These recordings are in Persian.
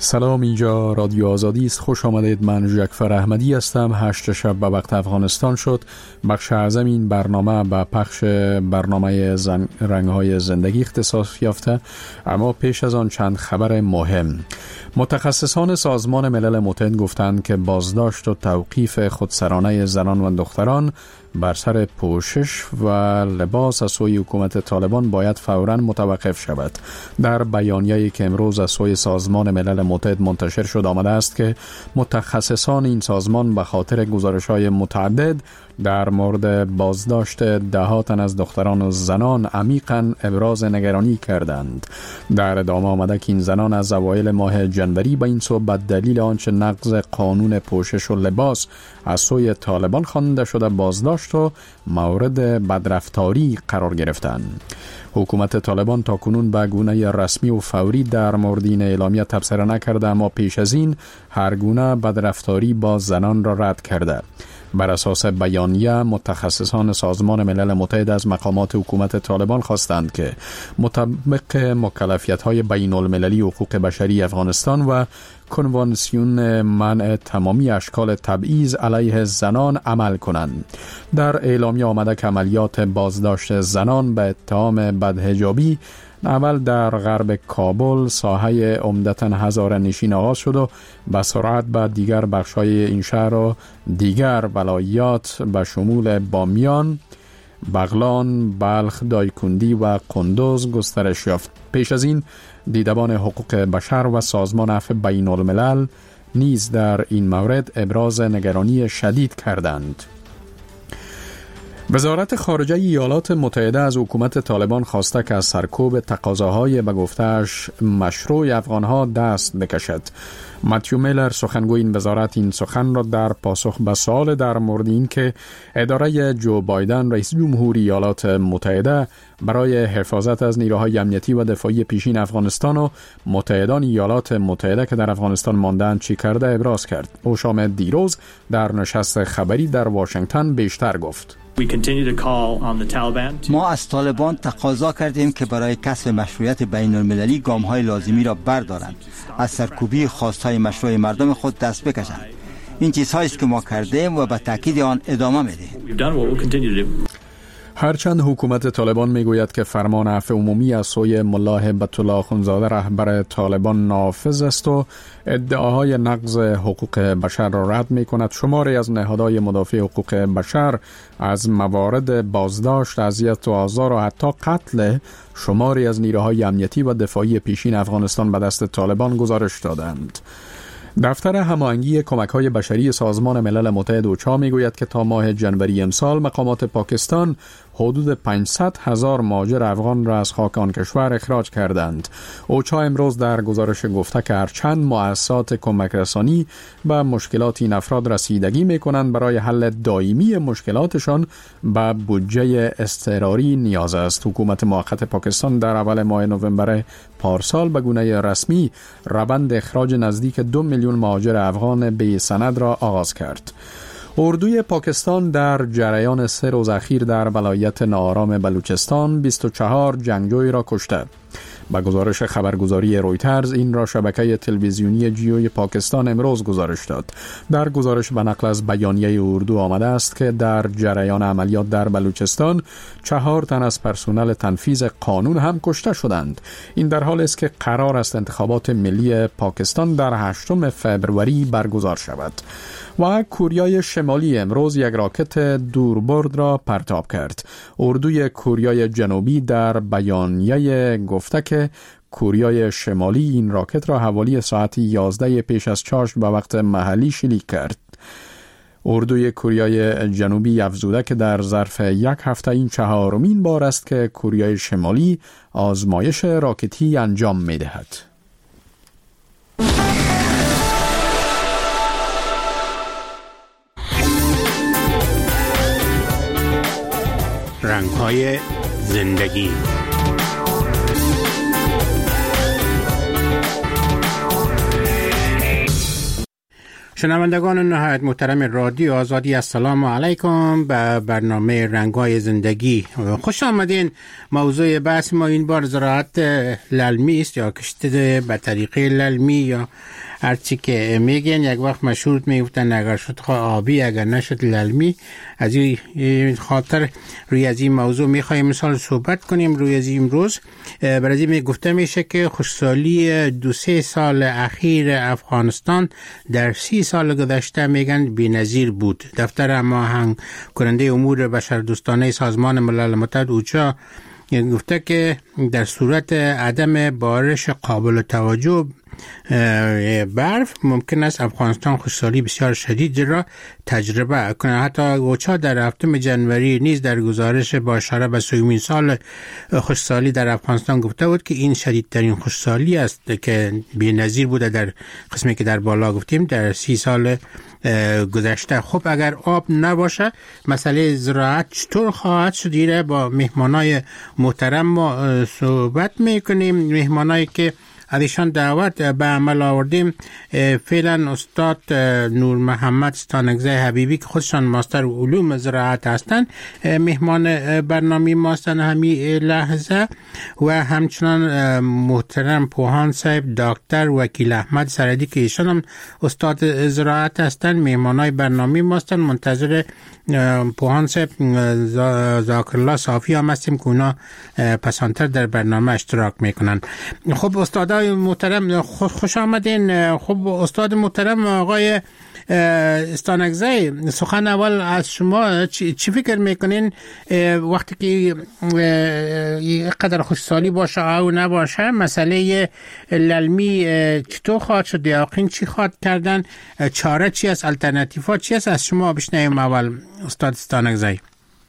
سلام، اینجا رادیو آزادی است. خوش آمدید. من جعفر احمدی هستم. 8 شب به وقت افغانستان شد. بخش اعظم این برنامه به پخش برنامه رنگ‌های زندگی اختصاص یافته، اما پیش از آن چند خبر مهم. متخصصان سازمان ملل متحد گفتند که بازداشت و توقیف خودسرانه زنان و دختران بر سر پوشش و لباس از سوی حکومت طالبان باید فوراً متوقف شود. در بیانیه‌ای که امروز از سوی سازمان ملل متحد منتشر شد آمده است که متخصصان این سازمان به خاطر گزارش‌های متعدد در مورد بازداشت ده‌ها تن از دختران و زنان عمیقاً ابراز نگرانی کردند. در ادامه آمده که این زنان از اوایل ماه جنوری به این سو به دلیل آنچه نقض قانون پوشش و لباس از سوی طالبان خوانده شده بازداشت و مورد بدرفتاری قرار گرفتند. حکومت طالبان تاکنون به گونه رسمی و فوری در مورد این اعلامیه تبصره نکرده، اما پیش از این هر گونه بدرفتاری با زنان را رد کرده. بر اساس بیانیه متخصصان سازمان ملل متحد از مقامات حکومت طالبان خواستند که مطابق مکلفیت‌های بین المللی حقوق بشری افغانستان و کنوانسیون منع تمامی اشکال تبعیض علیه زنان عمل کنند. در اعلامیه آمده که عملیات بازداشت زنان به اتهام بدحجابی اول در غرب کابل ساحه عمدتاً هزاره نشین آغاز شد و به سرعت به دیگر بخش‌های این شهر و دیگر ولایات به شمول بامیان، بغلان، بلخ، دایکندی و قندوز گسترش یافت. پیش از این دیدبان حقوق بشر و سازمان عفو بین الملل نیز در این مورد ابراز نگرانی شدید کردند. وزارت خارجه ایالات متحده از حکومت طالبان خواسته که از سرکوب تقاضاهای به گفته‌اش مشروع افغانها دست بکشد. متیو میلر سخنگوی این وزارت این سخن را در پاسخ به سوال در مورد این که اداره جو بایدن رئیس جمهوری ایالات متحده برای حفاظت از نیروهای امنیتی و دفاعی پیشین افغانستان و متحدان ایالات متحده که در افغانستان ماندند چی کرده ابراز کرد. او شام دیروز در نشست خبری در واشنگتن بیشتر گفت. ما از طالبان تقاضا کردیم که برای کسب مشروعیت بین المللی گام‌های لازمی را بردارند، از سرکوبی خواست‌های مشروع مردم خود دست بکشند. این چیزهایی است که ما کردیم و به تاکید آن ادامه می‌دهیم. هرچند حکومت طالبان میگوید که فرمان عفو عمومی از سوی ملا هیبت الله اخوندزاده رهبر طالبان نافذ است و ادعاهای نقض حقوق بشر را رد میکند، شماری از نهادهای مدافع حقوق بشر از موارد بازداشت، اذیت و آزار و حتی قتل شماری از نیروهای امنیتی و دفاعی پیشین افغانستان به دست طالبان گزارش دادند. دفتر هماهنگی کمک‌های بشری سازمان ملل متحد اوچا میگوید که تا ماه جنوری امسال مقامات پاکستان حدود 500,000 مهاجر افغان را از خاک آن کشور اخراج کردند. اوچا امروز در گزارش گفته که هرچند مؤسسات کمک رسانی به مشکلات این افراد رسیدگی می‌کنند، برای حل دائمی مشکلاتشان به بودجه اضطراری نیاز است. حکومت موقت پاکستان در اول ماه نوامبر پارسال به گونه رسمی روند اخراج نزدیک 2 میلیون مهاجر افغان بی سند را آغاز کرد. اردوی پاکستان در جریان 3 روز اخیر در ولایت ناآرام بلوچستان 24 جنگجوی را کشته. با گزارش خبرگزاری رویترز این را شبکه تلویزیونی جیوی پاکستان امروز گزارش داد. در گزارش به نقل از بیانیه اردو آمده است که در جریان عملیات در بلوچستان 4 تن از پرسنل تنفیذ قانون هم کشته شدند. این در حالی است که قرار است انتخابات ملی پاکستان در 8 فوریه برگزار شود. و کوریای شمالی امروز یک راکت دوربرد را پرتاب کرد. اردوی کوریای جنوبی در بیانیه گفته که کوریای شمالی این راکت را حوالی ساعت 11 پیش از چاشت به وقت محلی شلیک کرد. اردوی کوریای جنوبی افزوده که در ظرف یک هفته این 4مین بار است که کوریای شمالی آزمایش راکتی انجام می‌دهد. رنگ‌های زندگی. شنوندگان نهایت محترم رادیو آزادی، السلام علیکم. به برنامه رنگ‌های زندگی خوش آمدین. موضوع بحث ما این بار زراعت للمی است یا کشت به طریقه للمی یا هرچی که میگن. یک وقت مشهور میگفتن اگر شد آبی اگر نشد للمی. از این خاطر روی از این موضوع میخوایم مثال صحبت کنیم. روی از این امروز برای این گفته میشه که خشکسالی 2-3 سال اخیر افغانستان در 30 سال گذشته میگن بی‌نظیر بود. دفتر هماهنگ کننده امور بشردوستانه سازمان ملل متحد اوچا گفته که در صورت عدم بارش قابل توجه برف ممکن است افغانستان خشکسالی بسیار شدید را تجربه کنه. حتی اوچا در 7 جنوری نیز در گزارش با اشاره به 3مین سال خشکسالی در افغانستان گفته بود که این شدیدترین خشکسالی است که بی‌نظیر بوده در قسمی که در بالا گفتیم در 30 سال گذشته. خب اگر آب نباشه مسئله زراعت چطور خواهد شد؟ با مهمانای محترم ما صحبت میکنیم. مهمانایی که ازشان دعوت به عمل آوردیم فعلا استاد نور محمد ستانکزی حبیبی که خودشان ماستر علوم زراعت هستند مهمان برنامه ما هستند همین لحظه، و همچنان محترم پوهان صاحب دکتر وکیل احمد سرحدی که ایشان هم استاد زراعت هستند مهمانای برنامه ما هستند. منتظر پوهان صاحب ذاکرالله صافی هم هستیم که اونا پسانتر در برنامه اشتراک میکنن. خب استادای محترم خوش آمدین. خب استاد محترم آقای ستانکزی، سخن اول از شما چی فکر میکنین وقتی که قدر خشکسالی باشه او نباشه مسئله للمی چطور خواهد شد؟ یقین چی خواهد کردن؟ چاره چی است؟ الترناتیفا چی است؟ از شما بشنویم اول استاد ستانکزی.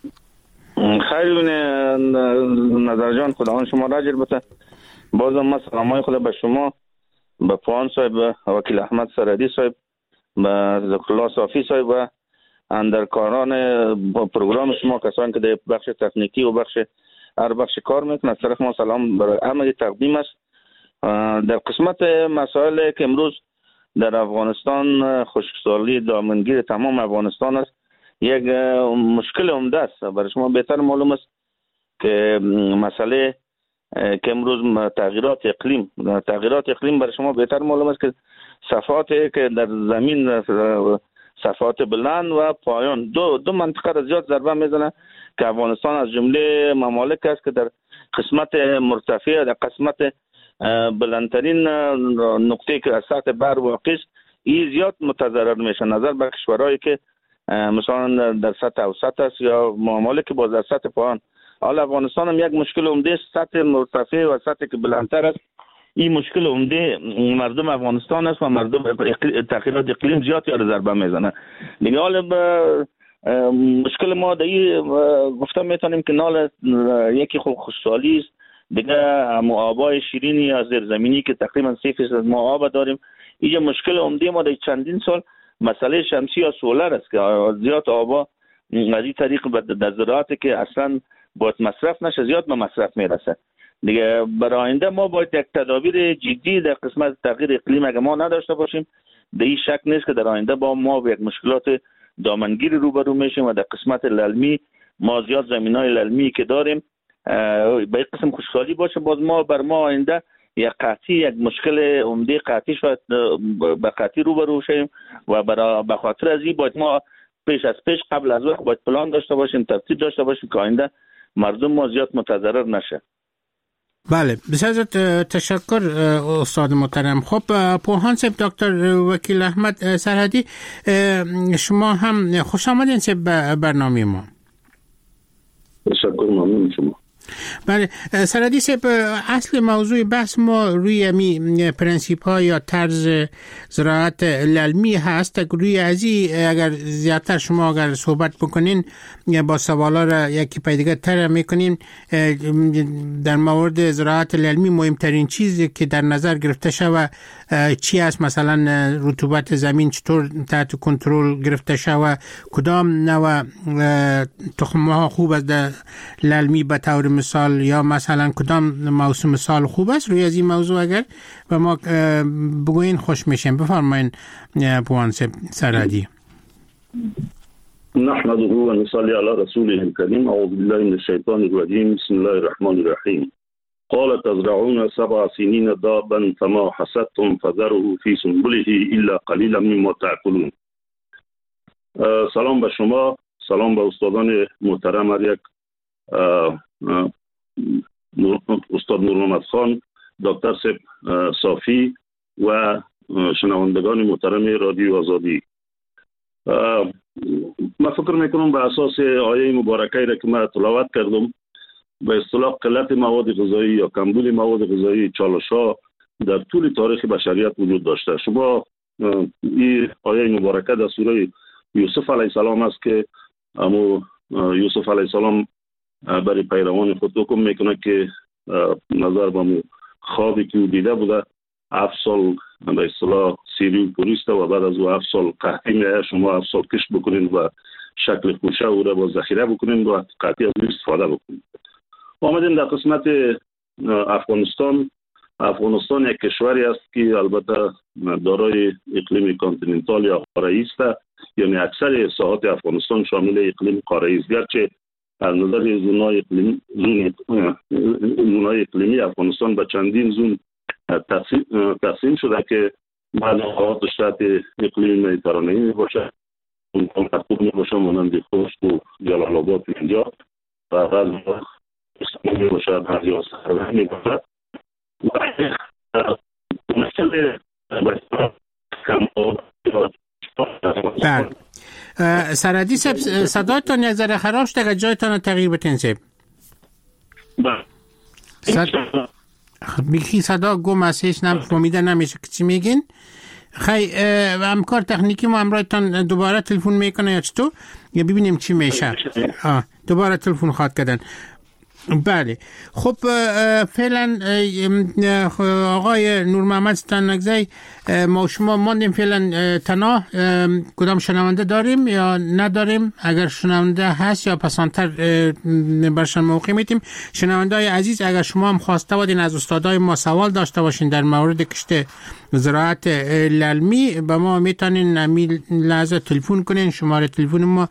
خیلی نظر جان خداوند شما را اجر بده. بازم ما سلامای خود به شما، به پوهان صاحب، وکیل احمد سرحدی صاحب، به ذکرالله صافی صاحب و اندرکاران پروگرام شما، کسانی که در بخش تکنیکی و هر بخش کار میکنند، از طرف ما سلام برای همه تقدیم است. در قسمت مسائل که امروز در افغانستان خشکسالی دامنگیر تمام افغانستان است، یک مشکل عمده است. برای شما بهتر معلوم است که مسئله که امروز تغییرات اقلیم برای شما بهتر معلوم است که صفحاتی که در زمین، صفحات بلند و پایان، دو منطقه را زیاد ضربه میزنه که افغانستان از جمله ممالک است که در قسمت مرتفع، در قسمت بلندترین نقطه که از سطح بر واقع است، این زیاد متضرر میشه نظر به کشورهایی که مثلا در سطح اوسط است یا ممالک که باز در سطح پایان. حالا افغانستان هم یک مشکل عمده است، سطح مرتفع و سطحی که بلندتر است. این مشکل عمده مردم افغانستان است و مردم تغییرات اقلیم زیاد یاد ضربه میزنه دیگه. حالا مشکل ما در گفته میتونیم که نال یکی خوب خشکسالی است دیگه، آبای شیرینی یا زیرزمینی که تقریبا 3% ما آب داریم. اینجا مشکل عمده ما در چندین سال مسئله شمسی یا سولر است که زیاد آبا از این طریق در زراعتی که اصلا باید مصرف نشه زیاد به مصرف میرسه دیگه. برای آینده ما باید یک تدابیر جدی در قسمت تغییر اقلیم اگه ما نداشته باشیم، در این شک نیست که در آینده با ما به یک مشکلات دامنگیری روبرو میشیم و در قسمت للمی ما زیاد زمینای للمی که داریم به این قسم خشکسالی باشه، باز ما بر ما آینده یک مشکل عمده قطعی شاید به قطعی روبرو شیم و به خاطر از این باید ما پیش قبل از وقت باید پلان داشته باشیم، ترتیب داشته باشیم که آینده مردم ما زیاد متضرر نشه. بله، بسیار تشکر استاد محترم. خب پوهان صاحب، دکتر وکیل احمد سرحدی، شما هم خوش آمدین به برنامه ما. تشکر، ممنون شما. بله سرحدی صاحب، اصل موضوع بحث ما روی می پرنسیپ ها یا طرز زراعت للمی هست. روی ازی اگر زیادتر شما اگر صحبت بکنین با سوالا را یکی پیدگاه تر میکنین. در مورد زراعت للمی مهمترین چیزی که در نظر گرفته شود چی است؟ مثلا رطوبت زمین چطور تحت کنترل گرفته شود، کدام نوع تخم ها خوب است در للمی به طور مثال سال یا مثلا کدام موسم سال خوب است روی از این موضوع اگر و ما بگوین خوش میشیم. بفرمایین پوان سرحدی. نحمده و نصلي على رسوله الكريم. اعوذ بالله من الشيطان الرجيم. بسم الله الرحمن الرحيم. قال تزرعون 7 سنين دابا فما حصدتم فذره في سنبله الا قليلا مما تأكلون. سلام به شما، سلام به استادان محترم، یک استاد نورمحمد خان، دکتر سپ صافی و شنوندگان محترم رادیو آزادی. من فکر میکنم به اساس آیه مبارکه را که من تلاوت کردم، به اصطلاح قلت مواد غذایی یا کمبود مواد غذایی چالش‌ها در طول تاریخ بشریت وجود داشته. شما این آیه مبارکه در سوره یوسف علیه السلام است که یوسف علیه السلام برای پیروان خود حکم میکنه که نظر به خوابی که او دیده بوده 7 سال به اصطلاح سیری و پوریسته و بعد از او 7 سال قحطی میاد. شما 7 سال کشت بکنید و شکل خوشه او را با ذخیره بکنید و قحطی از او استفاده بکنید. آمدیم در قسمت افغانستان یک کشوری است که البته دارای اقلیم کانتیننتال یا قاره‌ای است، یعنی اکثر ساحات افغانستان شامل اقلیم قاره‌ای است. گرچه از نظر زونای اقلیمی افغانستان به چندین زون تقسیم شده که بعضی ساحات تحت اقلیم مدیترانه‌ای میباشه، اون مرطوب میباشه مانند خشک و جلال آباد اینجا، و بعضی میباشه بعضی سرد میباشه. بله سرحدی سب صدایتان یک ذره خراب شده، اگر جایتان تغییر بتین سب بیخی صدا گم است، هیچ فهمیده نمیشه که چی میگین. خیلی همکار تکنیکی ما امرایتان دوباره تلفن میکنه یا چطور، یا ببینیم چی میشه. دوباره تلفن خواهد کردن. بله خب فعلا آقای نورمحمد ستانکزی ما شما ماندیم فعلا تنها. کدام شنونده داریم یا نداریم؟ اگر شنونده هست یا پسانتر برشان موقع میتیم. شنونده های عزیز اگر شما هم خواسته بودین از استادای ما سوال داشته باشین در مورد کشت زراعت للمی، به ما میتونین همین لحظه تلفن کنین. شماره تلفن ما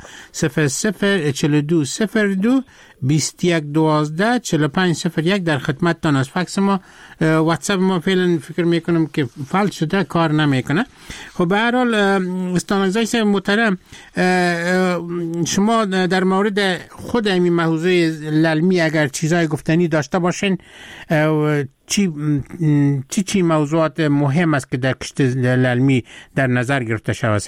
004202 2112 4501 در خدمتتان است. فکس ما واتساپ ما فعلا فکر میکنم که فعال شده، کار نمیکنه. خب به هر حال استانکزی محترم، شما در مورد خود این موضوع للمی اگر چیزای گفتنی داشته باشین، چی موضوعات مهم است که در کشت للمی در نظر گرفته شود؟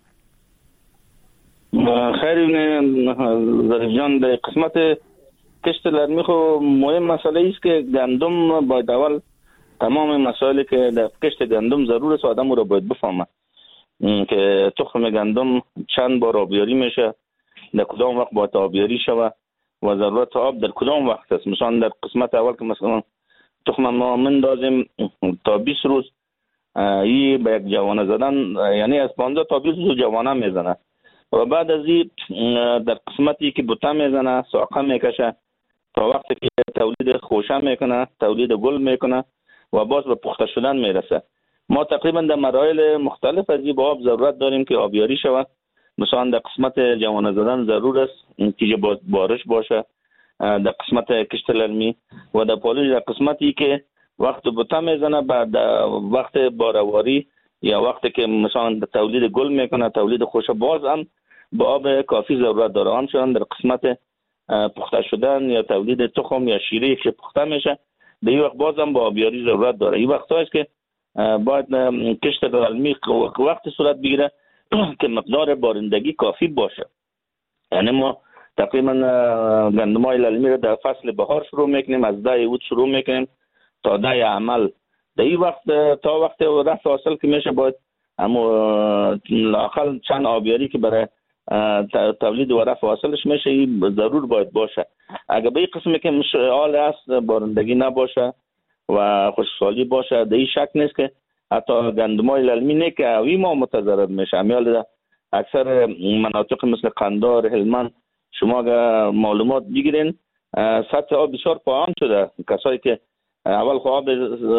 خیلی ظریف جان، در قسمت کشت للمی خو مهم مسئله است که گندم باید اول تمام مسائلی که در کشت گندم ضرور است آدم رو باید بفهمه که تخم گندم چند بار آبیاری میشه، در کدام وقت باید آبیاری شود و ضرورت آب در کدام وقت است. مثلا در قسمت اول که مثلا تخم ما مندازیم تا 20 روز این به یک جوانه زدن، یعنی از 15 تا 20 روز جوانه میزنه و بعد از این در قسمتی که بوته میزنه ساقه میکشه تا وقتی که تولید خوشه میکنه، تولید گل میکنه و باز به پخته شدن میرسه. ما تقریبا در مراحل مختلف از این با آب ضرورت داریم که آبیاری شود. مثلا در قسمت جوانه زدن ضرور است که بارش باشه در قسمت کشت للمی، و در پالوش در قسمتی که وقت بوته میزنه بعد وقت بارواری یا وقتی که مثلا تولید گل میکنه، تولید خوشه، باز هم با آب کافی ضرورت داره. همچنان در قسمت پخته شدن یا تولید تخم یا شیره که پخته میشه در این وقت باز هم با آبیاری ضرورت داره. این وقت هست که باید کشت للمی وقت صورت بگیره که مقدار بارندگی کافی باشه. یعنی ما تقریبا گندمای للمی رو در فصل بهار شروع میکنیم، از 10 اوت شروع میکنیم تا 10 عمل. در این وقت تا وقت رفع حاصل که میشه باید اما لااقل چند آبیاری که برای تولید و رفع حاصلش میشه این ضرور باید باشه. اگر به این قسمی که مشعال است بارندگی نباشه و خشکسالی باشه، در این شک نیست که حتی گندمای للمی نه که اوی ما متضرر میشه. امیال اکثر مناطق مثل قندار، هلمند، شما اگر معلومات بگیرین سطح آب بسیار پایین شده. کسایی که اول خب آب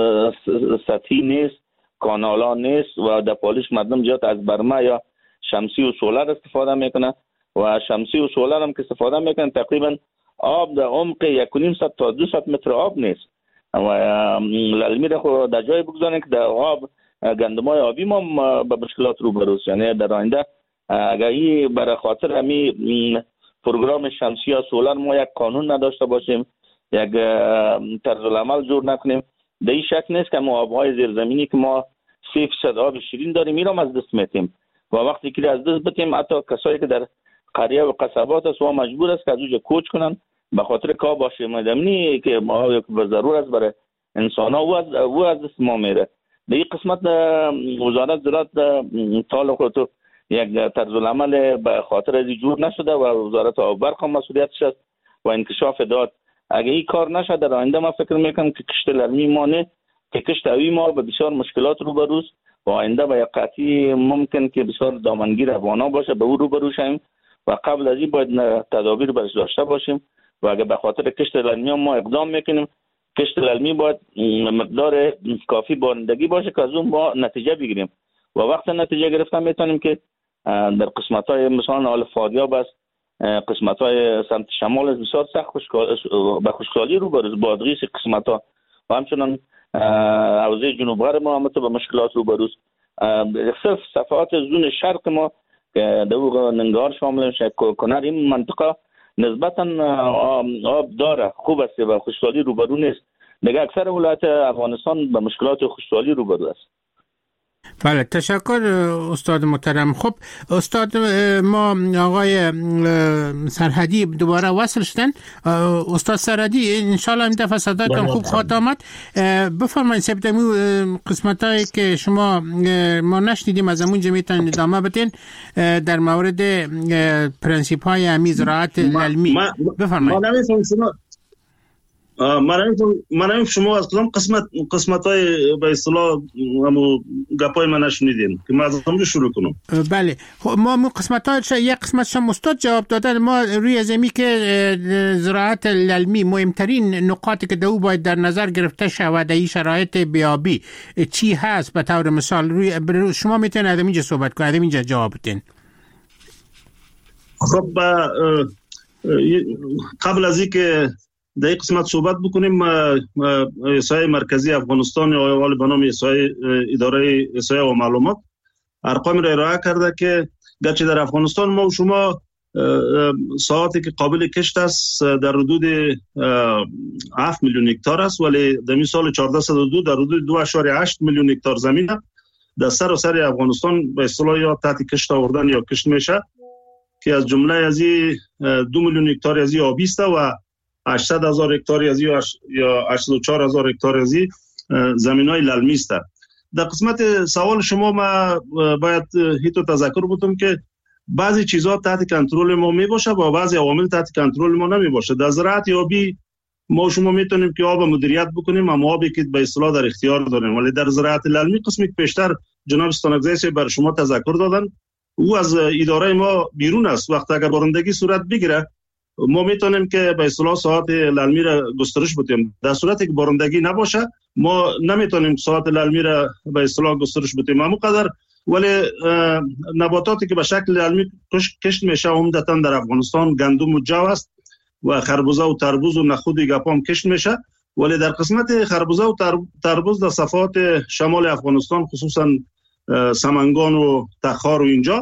سطحی نیست، کانالا نیست و در پالیش مردم زیاد از برمه یا شمسی و سولر استفاده میکنه و شمسی و سولر هم که استفاده میکنن تقریبا آب در عمق 1.5 تا 2 متر آب نیست و للمی را خود در جای بگذارن که در آب گندمای آبی ما به مشکلات روبروست. یعنی در آینده اگر این برای خاطر همین پروگرام شمسی یا سولر ما یک قانون نداشته باشیم، یک طرز العمل جور نکنیم، در این شک نیست که ما آبهای زیرزمینی که ما 3% آب شیرین داریم این را از دست میتیم و وقتی که از دست بتیم حتی کسایی که در قریه و قصبات است و مجبور است که از اونجا کوچ کنن به خاطر که آب آشامیدنی که ما به ضرور است برای انسان ها و از دست ما میره. در این قسمت وزارت زراعت طال خودتو یک طرز العمل به خاطر از جور نشده و وزارت آب برق هم مسئولیتش است و انکشاف داد. اگه این کار نشد در آینده ما فکر میکنم که کشت للمی مانه که کشت اوی ما به بسیار مشکلات روبروست و آینده به یک قطعی ممکن که بسیار دامنگیر افغانا باشه به او روبرو شیم و قبل از این باید تدابیر برش داشته باشیم و اگه به خاطر کشت للمی ما اقدام میکنیم کشت للمی باید مقدار کافی بارندگی باشه که از اون ما نتیجه بگیریم و وقت نتیجه گرفتن میتونیم که در قسمت‌های مثلا آل فاریاب است، قسمت‌های سمت شمال است بسیار سخت به خشکسالی روبروست، بادغیس قسمت‌ها و همچنان حوزه جنوب غرب ما هم به مشکلات روبروست. صرف صفحات زون شرق ما که در ننگار شامل میشه کنر این منطقه نسبتا آب داره، خوب است و خشکسالی روبرو نیست. دیگه اکثر ولایت افغانستان به مشکلات خشکسالی روبرو است. بله تشکر استاد محترم. خب استاد ما آقای سرحدی دوباره وصل شدن. استاد سرحدی انشالله این دفعه صداتون خوب خواهد آمد. بفرمایید سبتمی قسمتایی که شما ما نشنیدیم از اونجا میتونید ادامه بدین در مورد پرنسیپ های امی زراعت علمی. بفرمایید. من شما از کدام قسمت‌های به اصطلاح همو گپای من نشنیدین که من از اونجا شروع کنم. بله ما قسمت‌ها یک قسمتش هم استاد جواب دادن. ما روی زمین که زراعت علمی مهمترین نقاطی که دو باید در نظر گرفته شود در شرایط بیابی چی هست به طور مثال روی شما میتونید از اینجا صحبت کنید، از اینجا جواب بدین. خب قبل از اینکه در این قسمت صحبت بکنیم احصای مرکزی افغانستان یا حال به نام اداره احصای و معلومات ارقام را ارائه کرده که گرچه در افغانستان ما و شما ساعتی که قابل کشت است در حدود 7 میلیون هکتار است ولی در سال 1402 در حدود 2.8 میلیون هکتار زمین در سراسر افغانستان به اصطلاح یا تحت کشت آوردن یا کشت میشه که از جمله از 2 میلیون هکتار از آبی است و 800,000 هکتار از یا 84,000 هکتار از زمین‌های للمی است. در قسمت سوال شما ما باید هیتو تذکر بودم که بعضی چیزها تحت کنترل ما می باشه و بعضی عوامل تحت کنترل ما نمی باشه. در زراعت آبی ما شما میتونیم که آب مدیریت بکنیم اما آبی که به اصطلاح در اختیار داریم، ولی در زراعت للمی قسمی که پیشتر جناب ستانکزی بر شما تذکر دادن او از اداره ما بیرون است. وقتی اگر بارندگی صورت بگیره ما میتونیم که به اصطلاح ساعت للمی را گسترش بدیم. در صورتی که بارندگی نباشه ما نمیتونیم ساعت للمی را به اصطلاح گسترش بدیم همونقدر، ولی نباتاتی که به شکل للمی کشت میشه عمدتاً در افغانستان گندم و جو است و خربوزه و تربوز و نخود گپام کشت میشه، ولی در قسمت خربوزه و تربوز در صفحات شمال افغانستان خصوصا سمنگان و تخار و اینجا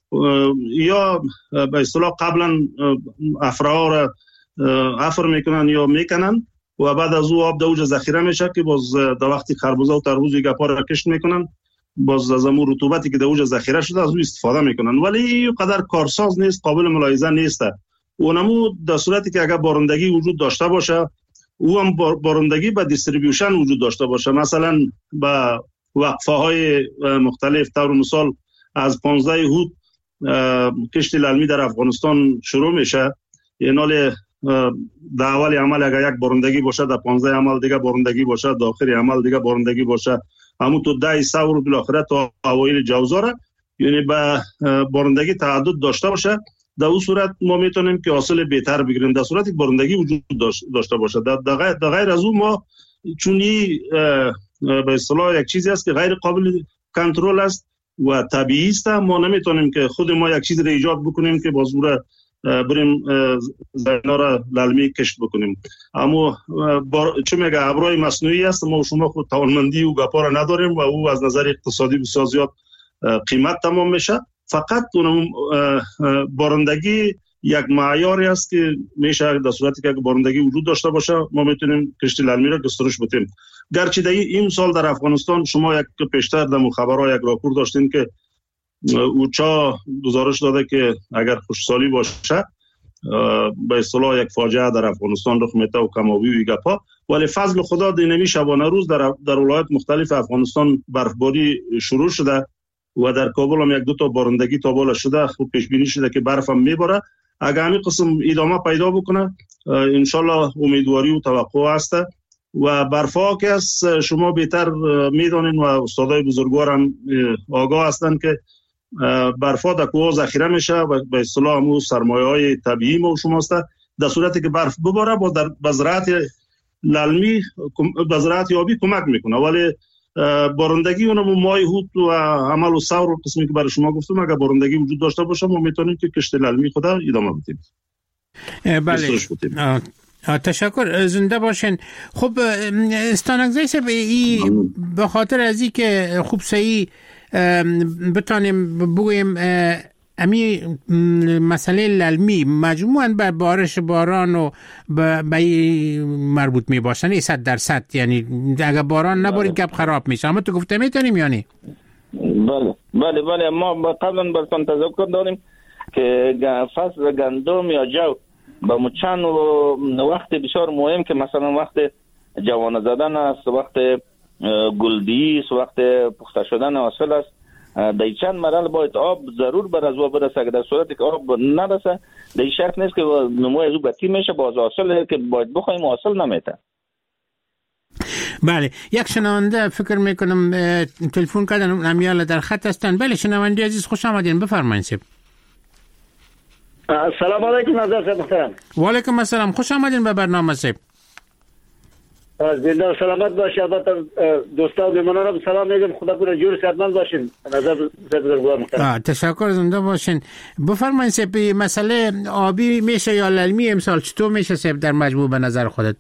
یا به اصطلاح قبلا افرها را افر میکنن یا میکنن و بعد از او آب دوجه ذخیره میشه که باز در وقتی خربوزه و تربوز گپا را کشت میکنن باز از امور رطوبتی که دوجه ذخیره شده از او استفاده میکنن، ولی قدر کارساز نیست، قابل ملاحظه نیست. اونمو در صورتی که اگر بارندگی وجود داشته باشه او هم بارندگی به دیستریبیوشن وجود داشته باشه، مثلا با وقفه های مختلف. طور مثال از 15 هود کشت للمی در افغانستان شروع میشه، یعنی در اول عمل اگر یک بارندگی باشه در 15 عمل دیگه بارندگی باشه، در آخر عمل دیگه بارندگی باشه، همون تو 10 سور و بالاخره تا اوایل جوزا را یعنی به بارندگی تعدد داشته باشه در اون صورت ما میتونیم که حاصل بهتر بگیریم، در صورتی که بارندگی وجود داشته باشه. در غیر از اون ما چونی به اصطلاح یک چیزی است که غیر قابل کنترل است و طبیعی است، ما نمیتونیم که خود ما یک چیز را ایجاد بکنیم که باز بریم زینا را للمی کشت بکنیم. اما چون میگه ابرای مصنوعی است، ما شما خود توانمندی و گپا را نداریم و او از نظر اقتصادی بسیار زیاد قیمت تمام میشه. فقط اون بارندگی یک معیاری است که میشه در صورتی که بارندگی وجود داشته باشه ما میتونیم کشتی للمی را گسترش بدیم. گرچه در این سال در افغانستان شما یک پیشتر در خبرها یک راپور داشتین که اوچا گزارش داده که اگر خشکسالی باشه به اصطلاح یک فاجعه در افغانستان رخ میده و کمابی و گپا، ولی فضل خدا دینمی شبانه روز در ولایت مختلف افغانستان برفباری شروع شده و در کابل هم یک دو تا بارندگی تابال شده. خوب پیش بینی شده که برف هم میباره. اگر همین قسم ادامه پیدا بکنه انشالله امیدواری و توقع هست و برفا که از شما بهتر میدونین و استادای بزرگوار هم آگاه هستند که برفا در کوه ذخیره میشه و به اصطلاح همون سرمایه‌های طبیعی ما و شما است. در صورتی که برف بباره با در بزرعت للمی بزرعت یابی کمک میکنه، ولی بارندگی اونم ماه هوت و عمل و ثور قسمی که برای شما گفتم اگر بارندگی وجود داشته باشه ما میتونیم که کشتی للمی خود ادامه بدیم. بله تشکر، زنده باشین. خب استانگزی سب به خاطر از این که خوب صحیح بتانیم بگویم امی مسئله للمی مجموعاً بر بارش باران و به مربوط می باشن 100%، یعنی اگر باران نباره گپ خراب میشه. اما تو گفته میتونیم یعنی؟ بله ما قبلا براتون تذکر داریم که فصل گندم یا جو با چند وقت بسیار مهم که مثلا وقت جوانه زدن است، وقت گلدی است، وقت پخته شدن حاصل است. در چند مرحله باید آب ضرور بر از برسه. اگر در صورتی که آب نرسه در شرط نیست که نمو از او بطی میشه، باز حاصل که باید بخوایم حاصل نمیته. بله، یک شنونده فکر میکنم تلفن کردن امیال در خط هستن. بله شنونده عزیز خوش آمدین، بفرمایید سب. سلام علیکم حضرت محترم. و علیکم السلام، خوش آمدین به برنامه سب. زنده و سلامت باشید. البته دوستان میمونم سلام میگم، خدا کنه جور صحتمند باشین. نظر بزرگوار محترم. تشکر، زنده باشین. بفرمایید سب، مسئله آبی میشه یا للمی امسال چطور میشه سب در مجموع به نظر خودت؟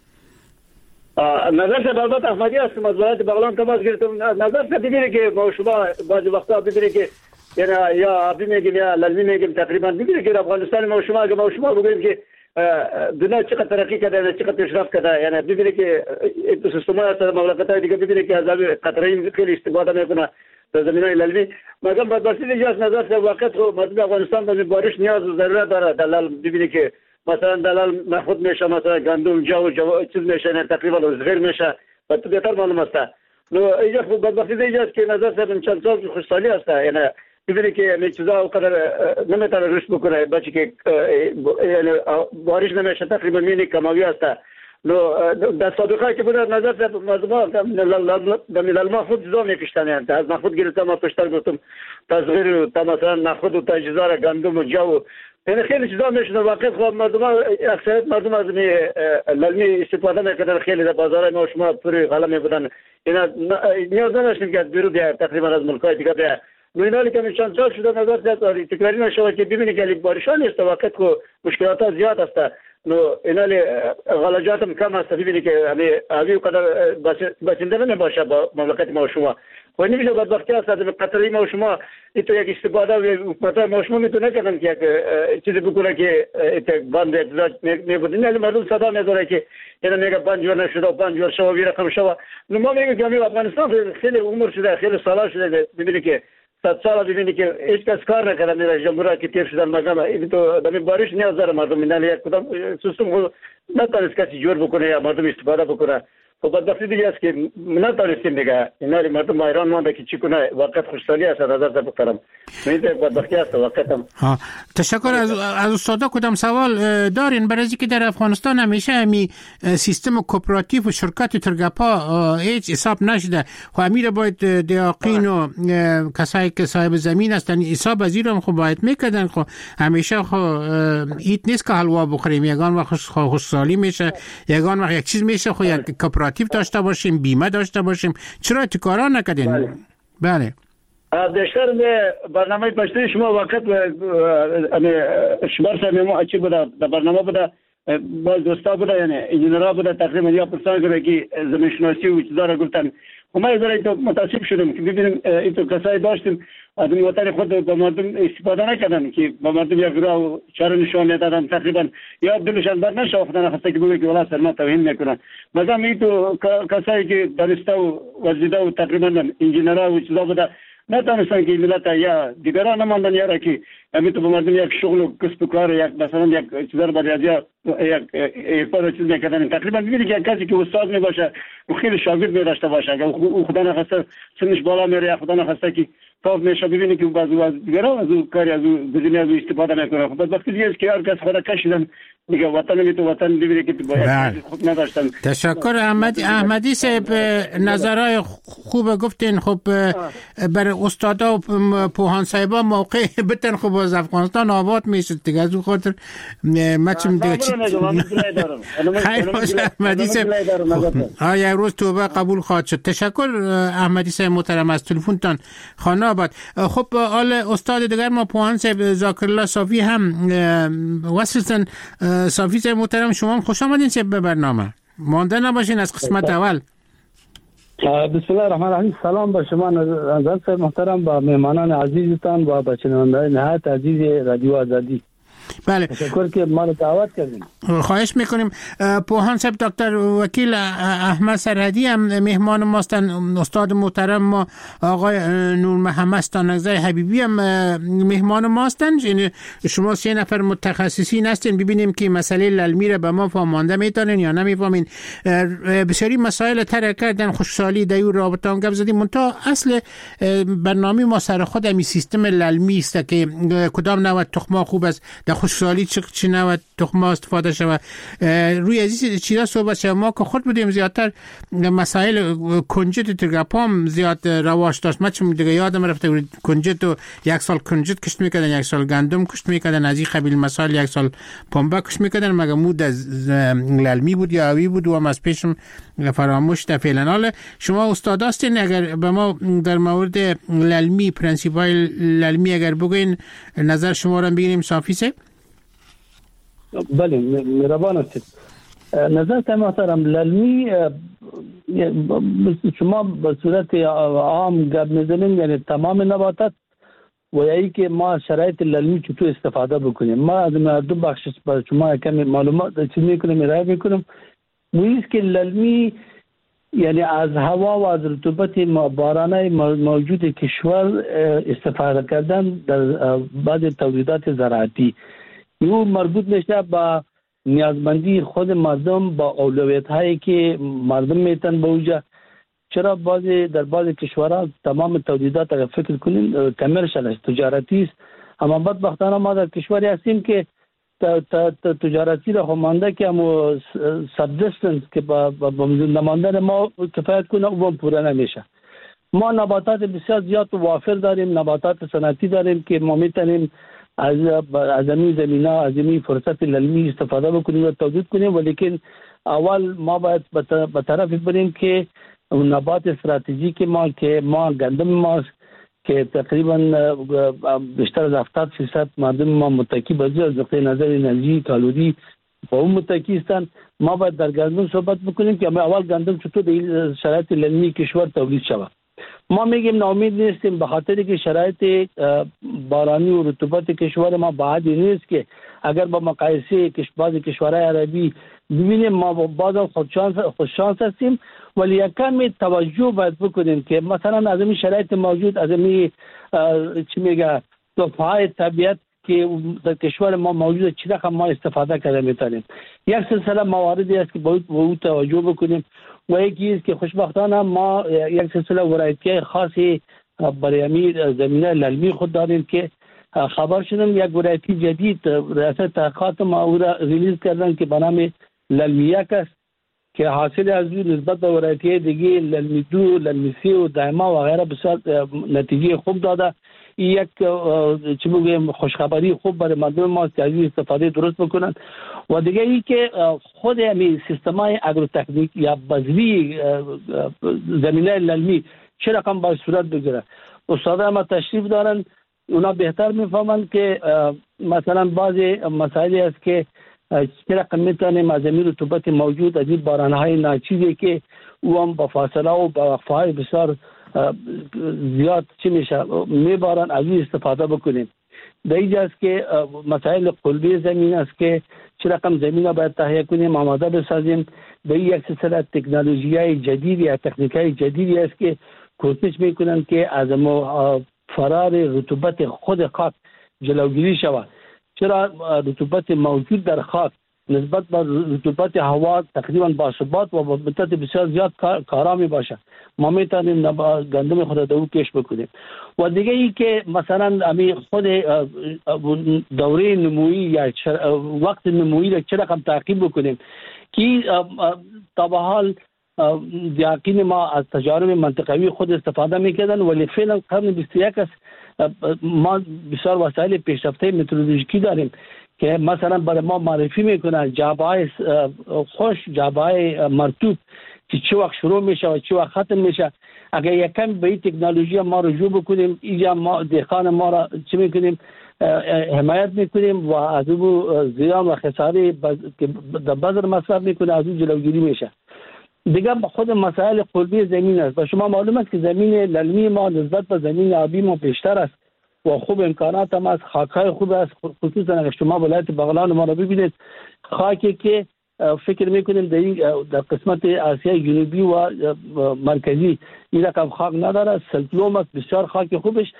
نظر سب البته احمدی هستم از ولایت بغلان تماس گرفتم. نظر سب ببینید که ما شما بعضی وقتا ببینید که یعنی یا آبی میگیم یا للمی میگیم، تقریبا ببینید که افغانستان ما شما بگوییم که دنیا چقدر ترقی کرده، چقدر پیشرفت کرده. یعنی ببینید که اکوسیستم‌ها از مملکت‌های دیگه ببینید که از قطره خیلی استفاده میکنه در زمینه للمی. مگر بدبختی دیگه از نظر سب واقعا مردم افغانستان به بارش نیاز و ضرورت داره. دلال ببینید که مثلا دلال نخود میشه، مثلا گندم جو چیز میشه، نه تقریبا زغیر میشه و تو بهتر معلوم است. نو اینجا بدبختی دیگه است که نظر سب چند سال خوشحالی است. یعنی ببینید که این چیزا اونقدر نمیتونه رشد بکنه، بچه که یعنی بارش نمیشه تقریبا مینی کماوی است. نو در سابقه که بوده نظر سب مردم در للما خود چیزا میکشتن، یعنی از نخود گرفتم ما پیشتر گفتم تصغیر تا مثلا نخود و تجهیزات گندم و جو، یعنی خیلی چیزا میشد. واقعا خب مردم اکثریت مردم از للمی استفاده میکردن، خیلی در بازار ما شما پوری غله میبودن. اینا نیاز نداشتیم که بیرون بیا تقریبا از ملکای دیگه بیا. نوینالی که چند سال شده نظر سب تکراری نشود که ببینید که بارشان نیست، واقعا که مشکلات ها زیاد است. نو اینالی غلجات هم کم است. ببینید که همی قدر بسنده نمیباشه با مملکت ما و شما. و نمیشه بدبختی است از قطری ما و شما ایتو یک استفاده و حکومت ما و شما میتونه کردن که یک چیزی بکنه که ایتو بند اعتراض میبود. اینالی مردم صدا میداره که اینا میگه بند جور نشده و بند جور شما بیرقم شما. نو ما میگه که افغانستان خیلی عمر شده، خیلی سالا شده. ببینید که 100 سال ببینید که هیچ کس کار نکرده. میره جمهوریت که تیر شدن مگم این تو در بارش نیاز داره مردم. اینا یک کدام سیستم نتونست کسی جور بکنه یا مردم استفاده بکنه. و بدبختی دیگه است که نتونستیم دیگه اینا مردم ایران مانده که چیکونه وقت خوشحالی است نظر بکنم میده بدبختی است وقتم. تشکر. از استادا کدام سوال دارین؟ برای اینکه در افغانستان همیشه همی سیستم کوپراتیو و شرکت ترگپا هیچ حساب نشده و امیر باید دیاقین و کسایی که صاحب زمین هستن حساب از ایران خب باید میکردن. خب همیشه خب ایت نیست که حلوا بخوریم، یگان وقت خوشحالی میشه، یگان وقت یک چیز میشه خب یک کوپراتیو داشته باشیم، بیمه داشته باشیم. چرا کارا نکردین؟ بله بیشتر برنامه پشتی شما وقت شمار سمیمو چی بوده در برنامه بوده باز دوستا بوده یعنی انجینرها بوده تقریبا یا پرسان کنه که زمین شناسی و چیزا را گفتن. ما از متاسف شدم که ببینیم اینطور کسایی داشتیم از این وطن خود به مردم استفاده نکردن که به مردم یک راه چاره نشان دادن تقریبا یا دلشان بر نشه خودن خسته که بگه که ولی سر ما توهین میکنن. مثلا اینطور کسایی که دانسته و وزیده و تقریبا انجینرها و چیزا بوده نتونستن که ملت یا دیگران نماندن یا که همین تو به مردم یک شغل و کسب و کار یک مثلا یک چیز رو برای یک کار چیز میکردن. تقریبا میبینی که کسی که استاد می باشه و خیلی شاگرد می داشته باشه که خدا نخواسته سنش بالا میره یا خدا نخواسته که تاف میشه ببینی که بعضی از دیگران از کاری از بزنی از استفاده میکنه. خب وقتی دیگه که هر کس خدا کشیدن دیگه وطن می تو وطن ببینی که باید خود نداشتن. تشکر احمدی صاحب، نظرهای خوب گفتین. خب برای استادا و پوهان صاحبا موقع بتن خب از افغانستان آباد میشد دیگه. از اون خاطر مچم دیگه خیر باشه احمدی صاحب. یک روز توبه قبول خواهد شد. تشکر احمدی صاحب محترم از تلفنتان خانه آباد. خب حال استاد دیگر ما پوهان صاحب ذاکرالله صافی هم وصلتن. صافی صاحب محترم شما خوش آمدین صاحب به برنامه. مانده نباشین از قسمت اول. بسم الله الرحمن الرحیم. سلام به شما نظر صاحب محترم، با مهمانان عزیزتان و با شنوندگان نهایت عزیز رادیو آزادی. بله تشکر که ما رو دعوت کردین. خواهش میکنیم. پوهان صاحب دکتر وکیل احمد سرحدی هم مهمان ماستن. استاد محترم ما آقای نور محمد ستانکزی حبیبی هم مهمان ماستن. یعنی شما 3 نفر متخصصین هستین. ببینیم که مسئله للمی را به ما فهمانده میتونین یا نمیفهمین. بسیاری مسائل طرح کردن، خوشحالی دیو رابطان گپ زدیم. منتها اصل برنامه ما سر خود همین سیستم للمی است که کدام نوع تخم خوب است، در خوشحالی چه نوع تخم استفاده شود. روی از چیزا صحبت شد. ما که خود بودیم زیادتر مسائل کنجد ترگپام زیاد رواج داشت. من چون دیگه یادم رفته بود کنجد و 1 سال کنجد کشت میکردن، 1 سال گندم کشت میکردن، از این قبیل مسائل 1 سال پنبه کشت میکردن. مگه مود از للمی بود یا اوی بود و هم از پیشم فراموش ده فعلا. حالا شما استاد هستین، اگر به ما در مورد للمی پرنسیپای للمی اگر بگین نظر شما را بگیریم. صافی صاحب. بله مهربان هستید. نظر محترم للمی شما به صورت عام گپ میزنین، یعنی تمام نباتات و یعنی که ما شرایط للمی چطور استفاده بکنیم. ما از دو بخش برای شما کمی معلومات چیز میکنم ارائه میکنم. مویز که للمی یعنی از هوا و از رطوبت بارانه موجود کشور استفاده کردن در بعض تولیدات زراعتی. یو مربوط میشه با نیازمندی خود مردم، با اولویت هایی که مردم میتن به اوجا. چرا در بعض کشورها تمام تولیدات اگر فکر کنین کمرشل است، تجارتی است. اما بدبختانه ما در کشوری هستیم که تجارتی را همانده که همو سبزیستنس که با نماندن ما کفایت کنه او هم پوره نمیشه. ما نباتات بسیار زیاد و وافر داریم، نباتات صنعتی داریم که ما میتونیم از این زمینه از این فرصت للمی استفاده بکنیم و تولید کنیم. ولیکن اول ما باید به طرف بریم که نبات استراتژیک ما که ما گندم ماست که تقریبا بیشتر از 70% مردم ما متکی بازی از نقطه نظر انرژی کالری با اون متکی هستند. ما باید در گندم صحبت بکنیم که اول گندم چطور در شرایط للمی کشور تولید شود. ما میگیم ناامید نیستیم به خاطر که شرایط بارانی و رطوبت کشور ما بعدی نیست که اگر با مقایسه بعضی کشورهای عربی ببینیم ما بازم خوششانس هستیم. ولی یکم توجه باید بکنیم که مثلا از این شرایط موجود، از این چی میگه تحفه‌های طبیعت که در کشور ما موجود چی رقم ما استفاده کرده میتونیم. یک سلسله مواردی است که باید به او توجه بکنیم و یکی است که خوشبختانه ما یک سلسله ورایتی خاصی برای زمینه للمی خود داریم که خبر شدم یک ورایتی جدید ریاست تحقیقات ما او را ریلیز کردن که به نام للمیک است که حاصل از او نسبت به ورایتی دیگه للمی 2، للمی 3 و دایما و غیره بسیار نتیجه خوب داده. یک چی بگیم خوشخبری خوب برای مردم ما که از استفاده درست بکنن. و دیگه ای که خود همین سیستمای اگروتکنیک یا بذری زمینه للمی چه رقم باید صورت بگیره. استادا ما تشریف دارن، اونا بهتر میفهمند که مثلا بعضی مسائلی است که چه رقم میتونیم از این رطوبت موجود از این بارانهای ناچیزی که او هم با فاصله و با وقفه‌های بسیار زیاد چی میشه میبارن از این استفاده بکنیم. در اینجا است که مسائل قلبی زمین است که چه رقم زمین را باید تهیه کنیم، آماده بسازیم. در یک سلسله تکنولوژی‌های جدید یا تکنیک‌های جدیدی است که کوشش میکنن که از فرار رطوبت خود خاک جلوگیری شود. چرا رطوبت موجود در خاک نسبت به رطوبت هوا تقریبا باثبات و مدت بسیار زیاد کارا می باشه. ما میتونیم گندم خود رو کش بکنیم. و دیگه ای که مثلا امی خود دوره نمویی یا وقت نمویی را چه رقم تعقیب بکنیم که تا به حال یقین ما از تجارب منطقوی خود استفاده میکردن، ولی فعلا قرن 21 است ما بسیار وسایل پیشرفته مترولوژیکی داریم که مثلا برای ما معرفی میکنن جعبه‌های خوش، جعبه‌های مرطوب که چه وقت شروع میشه و چه وقت ختم میشه. اگر یکم به این تکنولوژی ما رجوع بکنیم، اینجا ما دهقان ما را چه میکنیم حمایت میکنیم و از او زیان و خساره که در بذر مصرف میکنه از او جلوگیری میشه. دیگه خود مسائل قلبی زمین است و شما معلوم است که زمین للمی ما نسبت به زمین آبی ما بیشتر است و خوب امکانات هم است، خاک‌های خوب است. خصوصا اگر شما ولایت بغلان ما را ببینید، خاکی که فکر میکنیم در قسمت آسیای جنوبی و مرکزی این رقم خاک نداره. سلطلوم است، بسیار خاک خوبش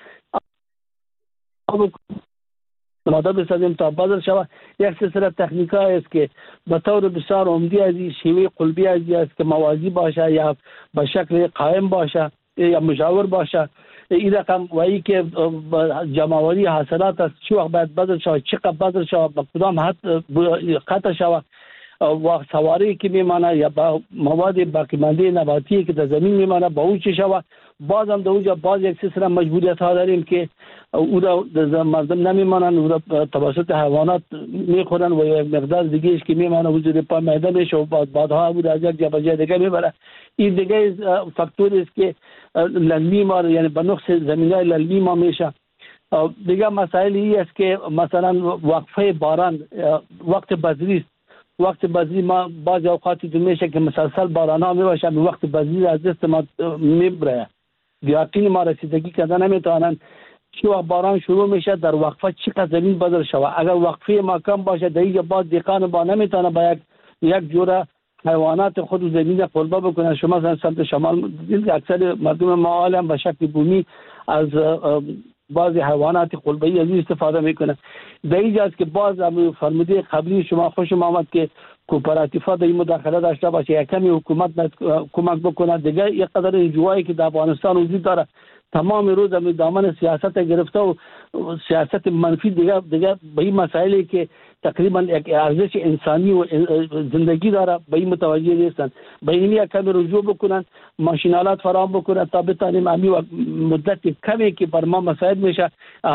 ماده بسازیم تا بازار شود. یک سلسله تکنیک‌های است که به طور بسیار عمدی از این شیوه قلبی است که موازی باشه یا به شکل قائم باشه یا مجاور باشه. این رقم و ای که جمع‌آوری حاصلات است، چه وقت باید بذر شود، چقدر بذر شود، به کدام حد قطع شود و سواری که میمانه یا با مواد باقی مانده نباتی که در زمین میمانه با اون چه شود. باز هم در اونجا باز یک سلسله مجبوریت ها داریم که او را مردم نمیمانند، او را توسط حیوانات میخورن و یک مقدار دیگه که میمانه وجود پا معده میشه و بعدها او را از یک جا به جای دیگه میبره. این دیگه فاکتوری است که للمی ما یعنی به نقص زمینه للمی ما میشه. دیگه مسائلی است که مثلا وقفه باران وقت بذری است. وقت بذری ما بعض اوقاتی تو میشه که مسلسل باران ها میباشه، به وقت بذری از دست ما میبره. یقین ما رسیدگی کردن نمیتونن چه وقت باران شروع میشه در وقفه چقدر زمین بذر شود. اگر وقفه ما کم باشه در اینجا باز دهقان با نمیتونه با یک جوره حیوانات خود زمین قلبه بکنن. شما مثلا سمت شمال اکثر مردم ما عالم به شکل بومی از بعضی حیوانات قلبه‌ای از استفاده میکنه. در اینجا است که باز فرموده قبلی شما خوشم آمد که کوپراتیف‌ها در این مداخله داشته باشه، یک کمی حکومت کمک بکنه. دیگه یک قدر انجوایی که در افغانستان وجود داره تمام روز دامن سیاست گرفته و سیاست منفی دیگه به این مسائلی که تقریبا یک ارزش انسانی و زندگی داره به این متوجه نیستن. به این یک کمی رجوع بکنن، ماشینالات فراهم بکنن تا بتانیم امی مدت کمی که بر ما مساعد میشه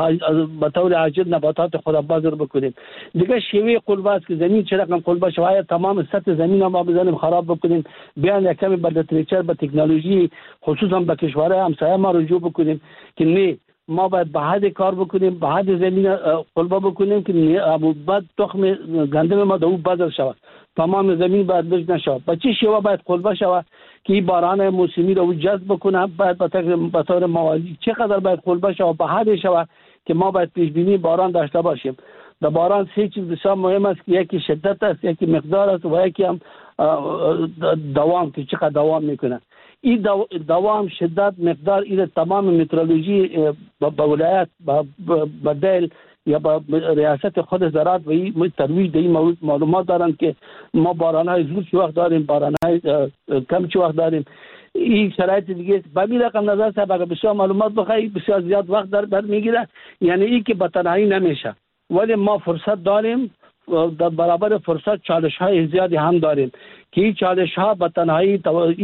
به طور عاجل نباتات خود بازار بکنیم. دیگه شیوه قلبه است که زمین چه رقم قلبه شاید تمام سطح زمین ما بزنیم خراب بکنیم، بیان یک کمی به لیتریچر به تکنولوژی خصوصا به کشورهای همسایه ما رجوع بکنیم که نه ما باید به حد کار بکنیم، به حد زمین قلبه بکنیم که بعد تخم گندم ما دو بذر شود، تمام زمین باید بج نشود. به چه شیوه باید قلبه شود که این باران موسمی رو جذب بکنه، باید به طور موازی چقدر باید قلبه شود، به حد شود که ما باید پیش بینی باران داشته باشیم. در باران سه چیز بسیار مهم است که یکی شدت است، یکی مقدار است و یکی هم دوام که چقدر دوام میکنه. این دوام، شدت، مقدار، این تمام مترولوژی به ولایت به دل یا با ریاست خود زراعت و این ترویج در این مورد معلومات دارن که ما بارانهای زود چه وقت داریم، بارانهای کم چه وقت داریم. این شرایط دیگه به این رقم نظر صاحب اگر بسیار معلومات بخواهی بسیار زیاد وقت در میگیره، یعنی این که به تنهایی نمیشه، ولی ما فرصت داریم در برابر فرصت چالش های زیادی هم داریم که این چالش ها به تنهایی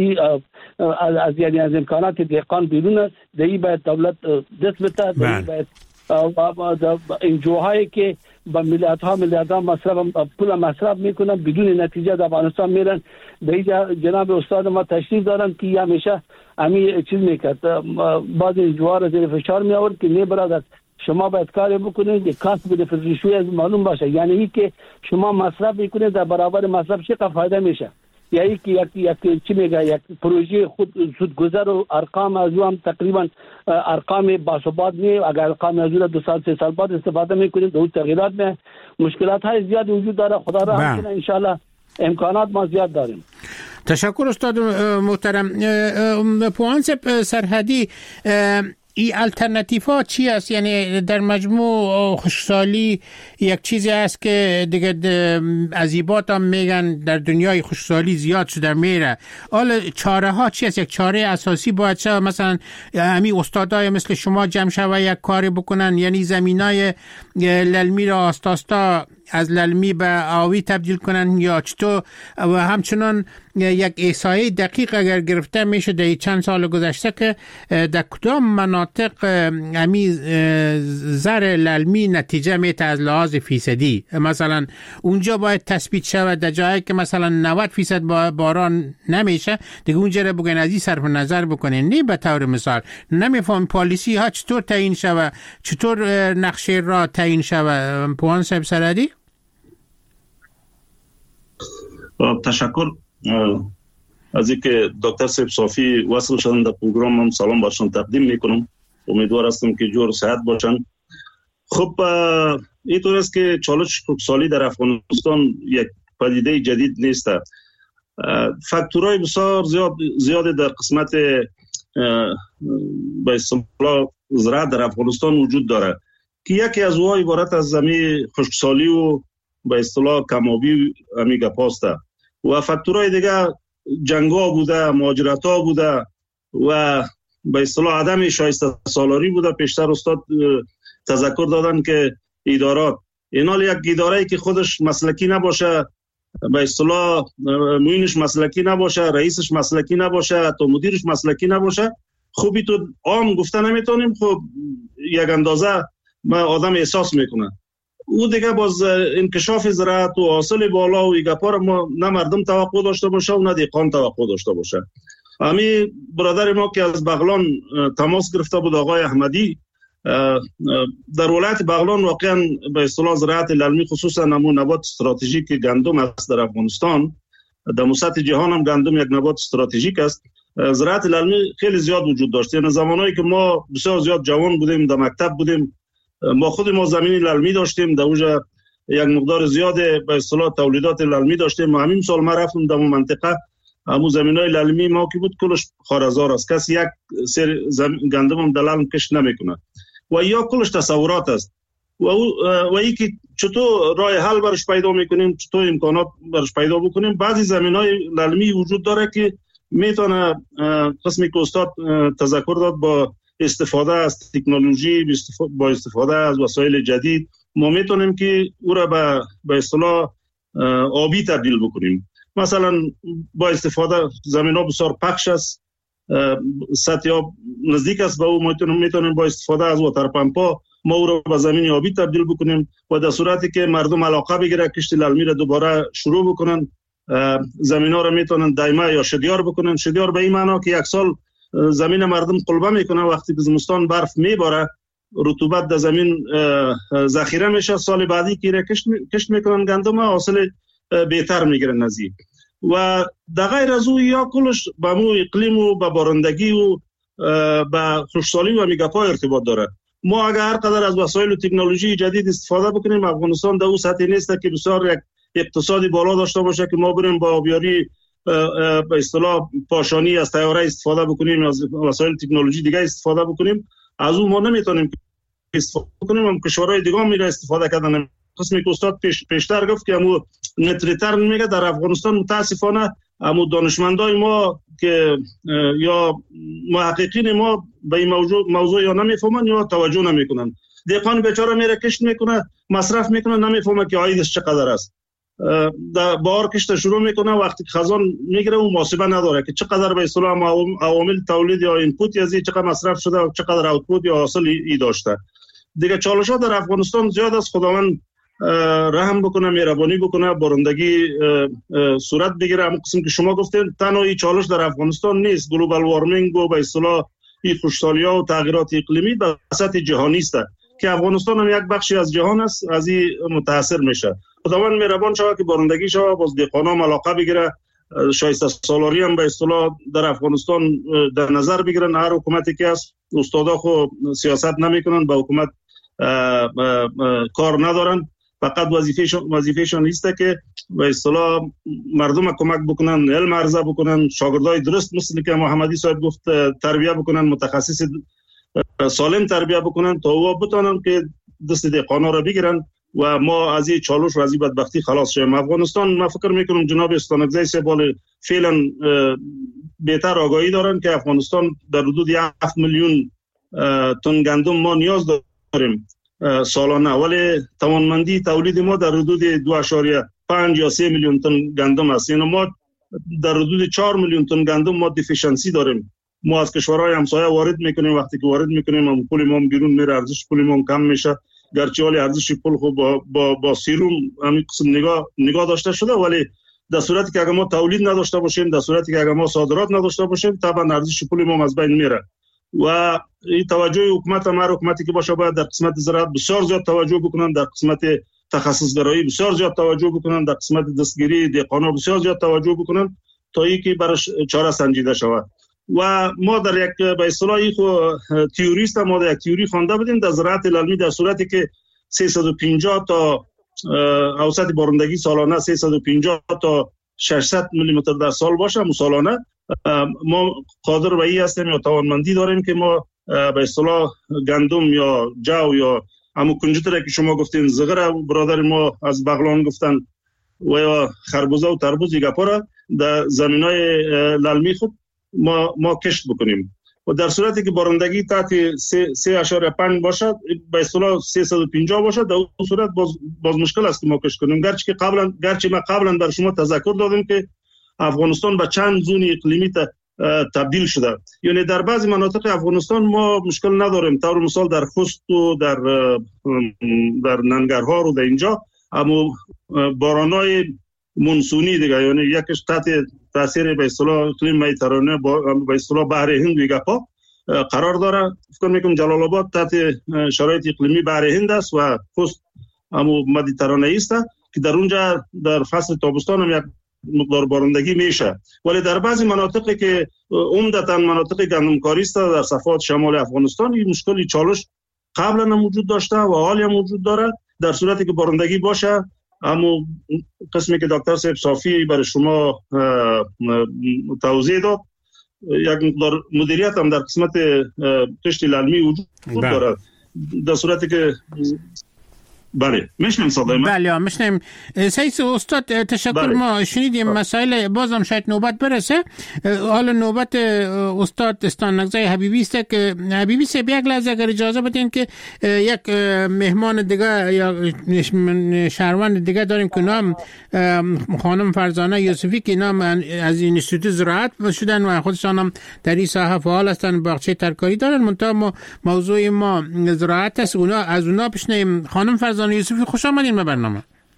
از امکانات دهقان بیرون است. این باید دولت دست بده، باید این جوهایی که با میلیارد ها پول مصرف میکنن بدون نتیجه در افغانستان میرن. در جناب استاد ما تشریف دارن که همیشه همین چیز میکرد، بعض این جوها را زیر فشار می آورد که نه برادر شما باید کاری بکنید که کاسب دیفرنشیشن از معلوم باشه، یعنی این که شما مصرف میکنید در برابر مصرف چقدر فایده میشه، یعنی که یک چی میگه یک پروژه خود زودگذر و ارقام از هم تقریبا ارقام باثبات نی. اگر ارقام از 2 سال 3 سال بعد استفاده میکنید دو تغییرات نه، مشکلات های زیاد وجود داره. خدا را همکنه ان شاء الله امکانات ما زیاد داریم. تشکر استاد محترم. پوانس سرحدی، این الټرناتیو ها چی است؟ یعنی در مجموع خشکسالی یک چیزی است که دیگه ازیبات هم میگن در دنیای خشکسالی زیاد شده میره. حالا چاره ها چی است؟ یک چاره اساسی باید شه مثلا همین استادای مثل شما جمع شوه یک کاری بکنن، یعنی زمینای للمی را آستاستا از للمی به آوی تبدیل کنن، یا چطور؟ و همچنان یک احصایه دقیق اگر گرفته میشه در چند سال گذشته که در کدام مناطق همی زر للمی نتیجه میته از لحاظ فیصدی، مثلا اونجا باید تثبیت شود در جایی که مثلا 90% باران نمیشه دیگه اونجا رو بگن از این صرف نظر بکنین. نه به طور مثال نمیفهم پالیسی ها چطور تعیین شود، چطور نقشه را تعیین شود. پوان صاحب سرحدی. تشکر از اینکه دکتر صاحب صافی وصل شدن در پروگرام. هم سلام برشون تقدیم میکنم، امیدوار هستم که جور صحت باشن. خب اینطور است که چالش خشکسالی در افغانستان یک پدیده جدید نیست. فاکتورهای بسیار زیاد در قسمت به اصطلاح زراعت در افغانستان وجود داره که یکی از اونها عبارت از زمین خشکسالی و به اصطلاح کمابی همین گپاست و فاکتورهای دیگه جنگا بوده، مهاجرت‌ها بوده و به اصطلاح عدم شایسته سالاری بوده. پیشتر استاد تذکر دادن که ادارات اینال یک اداره‌ای که خودش مسلکی نباشه، به اصطلاح معینش مسلکی نباشه، رئیسش مسلکی نباشه، تو مدیرش مسلکی نباشه، خوبی تو عام گفته نمیتونیم. خب یک اندازه ما آدم احساس میکنه او دیگه باز انکشاف زراعت و حاصل بالا و ایگپار ما نه مردم توقع داشته باشه و نه دیقان توقع داشته باشه. همین برادر ما که از بغلان تماس گرفته بود آقای احمدی، در ولایت بغلان واقعا به اصطلاح زراعت للمی خصوصا نمون نبات استراتژیک گندم است در افغانستان. در سطح جهان هم گندم یک نبات استراتژیک است. زراعت للمی خیلی زیاد وجود داشت. یعنی زمانایی که ما بسیار زیاد جوان بودیم در مکتب بودیم ما خود ما زمین للمی داشتیم، در اونجا یک مقدار زیاد به اصطلاح تولیدات للمی داشتیم. همین سال ما رفتم در منطقه همون زمینای للمی ما که بود کلش خارزار است، کسی یک سر گندم هم دلال کش نمیکنه و یا کلش تصورات است و ای که چطور راه حل برش پیدا میکنیم، چطور امکانات برش پیدا بکنیم. بعضی زمینای للمی وجود داره که میتونه قسمی که استاد تذکر داد با استفاده از تکنولوژی، با استفاده از وسایل جدید ما میتونیم که او را به اصطلاح آبی تبدیل بکنیم. مثلا با استفاده زمین ها بسیار پخش است، سطح آب نزدیک است به او، میتونیم با استفاده از واتر پمپا ما او را به زمین آبی تبدیل بکنیم و در صورتی که مردم علاقه بگیره کشت للمی را دوباره شروع بکنن، زمین ها را میتونن دایمه یا شدیار بکنن. شدیار به این معنا که یک سال زمین مردم قلبه میکنه، وقتی که زمستان برف میباره رطوبت در زمین ذخیره میشه، سال بعدی که کشت میکنن گندم حاصل بهتر میگیرن نزدیک. و در غیر از او یا کلش با مو اقلیم و با بارندگی و با خشکسالی و میگپا ارتباط داره. ما اگر هر قدر از وسایل و تکنولوژی جدید استفاده بکنیم، افغانستان در اون سطح نیست که بسیار یک اقتصادی بالا داشته باشه که ما بریم با آبیاری به اصطلاح پاشانی از طیاره استفاده بکنیم، از وسایل تکنولوژی دیگه استفاده بکنیم. از اون ما نمیتونیم استفاده کنیم، هم کشورهای دیگه هم میره استفاده کردن. قسمی که استاد پیشتر گفت که همون نتریتر میگه در افغانستان متاسفانه همون دانشمندای ما که یا محققین ما به این موضوع یا نمیفهمن یا توجه نمیکنن. دهقان بیچاره میره کشت میکنه، مصرف میکنه، نمیفهمه که عایدش چقدر است. بار کشت شروع میکنه، وقتی خزان میگیره اون محاسبه نداره که چقدر به اصطلاح عوامل تولید یا اینپوت یا چقدر مصرف شده و چقدر اوتپوت یا حاصل ای داشته. دیگه چالش‌ها در افغانستان زیاد است. خداوند رحم بکنه، مهربانی بکنه، بارندگی صورت بگیره. همون قسم که شما گفتین تنها این چالش در افغانستان نیست، گلوبال وارمینگ و به اصطلاح این خشکسالی‌ها و تغییرات اقلیمی به سطح جهانی است که افغانستان هم یک بخشی از جهان است، از این متاثر میشه. خداوند مهربان شود که بارندگی شود، باز دهقانان علاقه بگیره، شایسته سالاری هم به اصطلاح در افغانستان در نظر بگیرن. هر حکومتی که است استادا خو سیاست نمیکنن، به حکومت کار ندارن، فقط وظیفهشون است که به اصطلاح مردم کمک بکنن، علم عرضه بکنن، شاگردای درست مثل که محمدی صاحب گفت تربیت بکنن، متخصص سالم تربیت بکنن تا او بتونن که دست دهقانا را بگیرن و ما از این چالش و از این بدبختی خلاص شویم. افغانستان من فکر میکنم جناب استانکزی صاحب فعلا بهتر آگاهی دارن که افغانستان در حدود 7 میلیون تن گندم ما نیاز داریم سالانه، ولی توانمندی تولید ما در حدود 2.5 یا 3 میلیون تن گندم است. یعنی ما در حدود 4 میلیون تن گندم ما دیفیشنسی داریم. ما از کشورهای همسایه وارد میکنیم، وقتی که وارد میکنیم هم پول ما گیرون میره، ارزش پول ما کم میشه، گرچه ولی ارزش پول خب با سیروم همین قسم نگاه داشته شده، ولی در صورتی که اگر ما تولید نداشته باشیم، در صورتی که اگر ما صادرات نداشته باشیم، طبعا ارزش پول ما از بین میره. و این توجه حکومت هم، هر حکومتی که باشه باید در قسمت زراعت بسیار زیاد توجه بکنن، در قسمت تخصص گرایی بسیار زیاد توجه بکنن، در قسمت دستگیری دهقانا بسیار زیاد توجه بکنن تا اینکه براش چاره سنجیده شود. و ما در یک به اصطلاح تئوریست ما در یک تئوری خوانده بودیم در زراعت علمی، در صورتی که 350 تا اوسط بارندگی سالانه 350 تا 600 میلی متر در سال باشه سالانه، ما قادر به این هستیم یا توانمندی داریم که ما به اصطلاح گندم یا جو یا همون کنجوتره که شما گفتین، زغر برادر ما از بغلان گفتن و یا خربوزه و تربوز گپا در زمینای للمی خود ما کشت بکنیم. و در صورتی که بارندگی تحت 3.5 باشد به اصطلاح 350 باشد، در اون صورت باز مشکل است که ما کشت کنیم. گرچه ما قبلا بر شما تذکر دادیم که افغانستان به چند زون اقلیمی تبدیل شده. یعنی در بعضی مناطق افغانستان ما مشکل نداریم، طور مثال در خوست و در ننگرهار و در اینجا اما بارانای مونسونی دیگه، یعنی یکش تحت تاثیر به اصطلاح اقلیم مدیترانه به اصطلاح بحر هند و گپا قرار داره. فکر میکنم جلال آباد تحت شرایط اقلیمی بحر هند است و خوست همو مدیترانه است که در اونجا در فصل تابستان هم یک مقدار بارندگی میشه. ولی در بعضی مناطقی که عمدتاً مناطق گندمکاری است در صفحات شمال افغانستان این مشکلی چالش قبلا هم وجود داشته و حالی هم وجود داره. در صورتی که بارندگی باشه، اما قسمی که دکتر صاحب صافی برای شما توضیح داد، یک مقدار مدیریت هم در قسمت کشت للمی وجود داره. در صورتی که بله میشنم صدای من. بله میشنم. سید استاد تشکر. بله. ما شنیدیم مسائل بازم شاید نوبت برسه. حالا نوبت استاد استانکزی حبیبی است که حبیبی صاحب یک لحظه اگر اجازه بدین که یک مهمان دیگه یا شهروند دیگه داریم که نام خانم فرزانه یوسفی که نام از انستیتوت زراعت شدن و خودشان هم در این ساحه فعال هستن، باغچه ترکاری دارن. منتها موضوع ما زراعت است. از اونا بشنیم. خانم فرزانه یوسفی خوش آمدین به برنامه.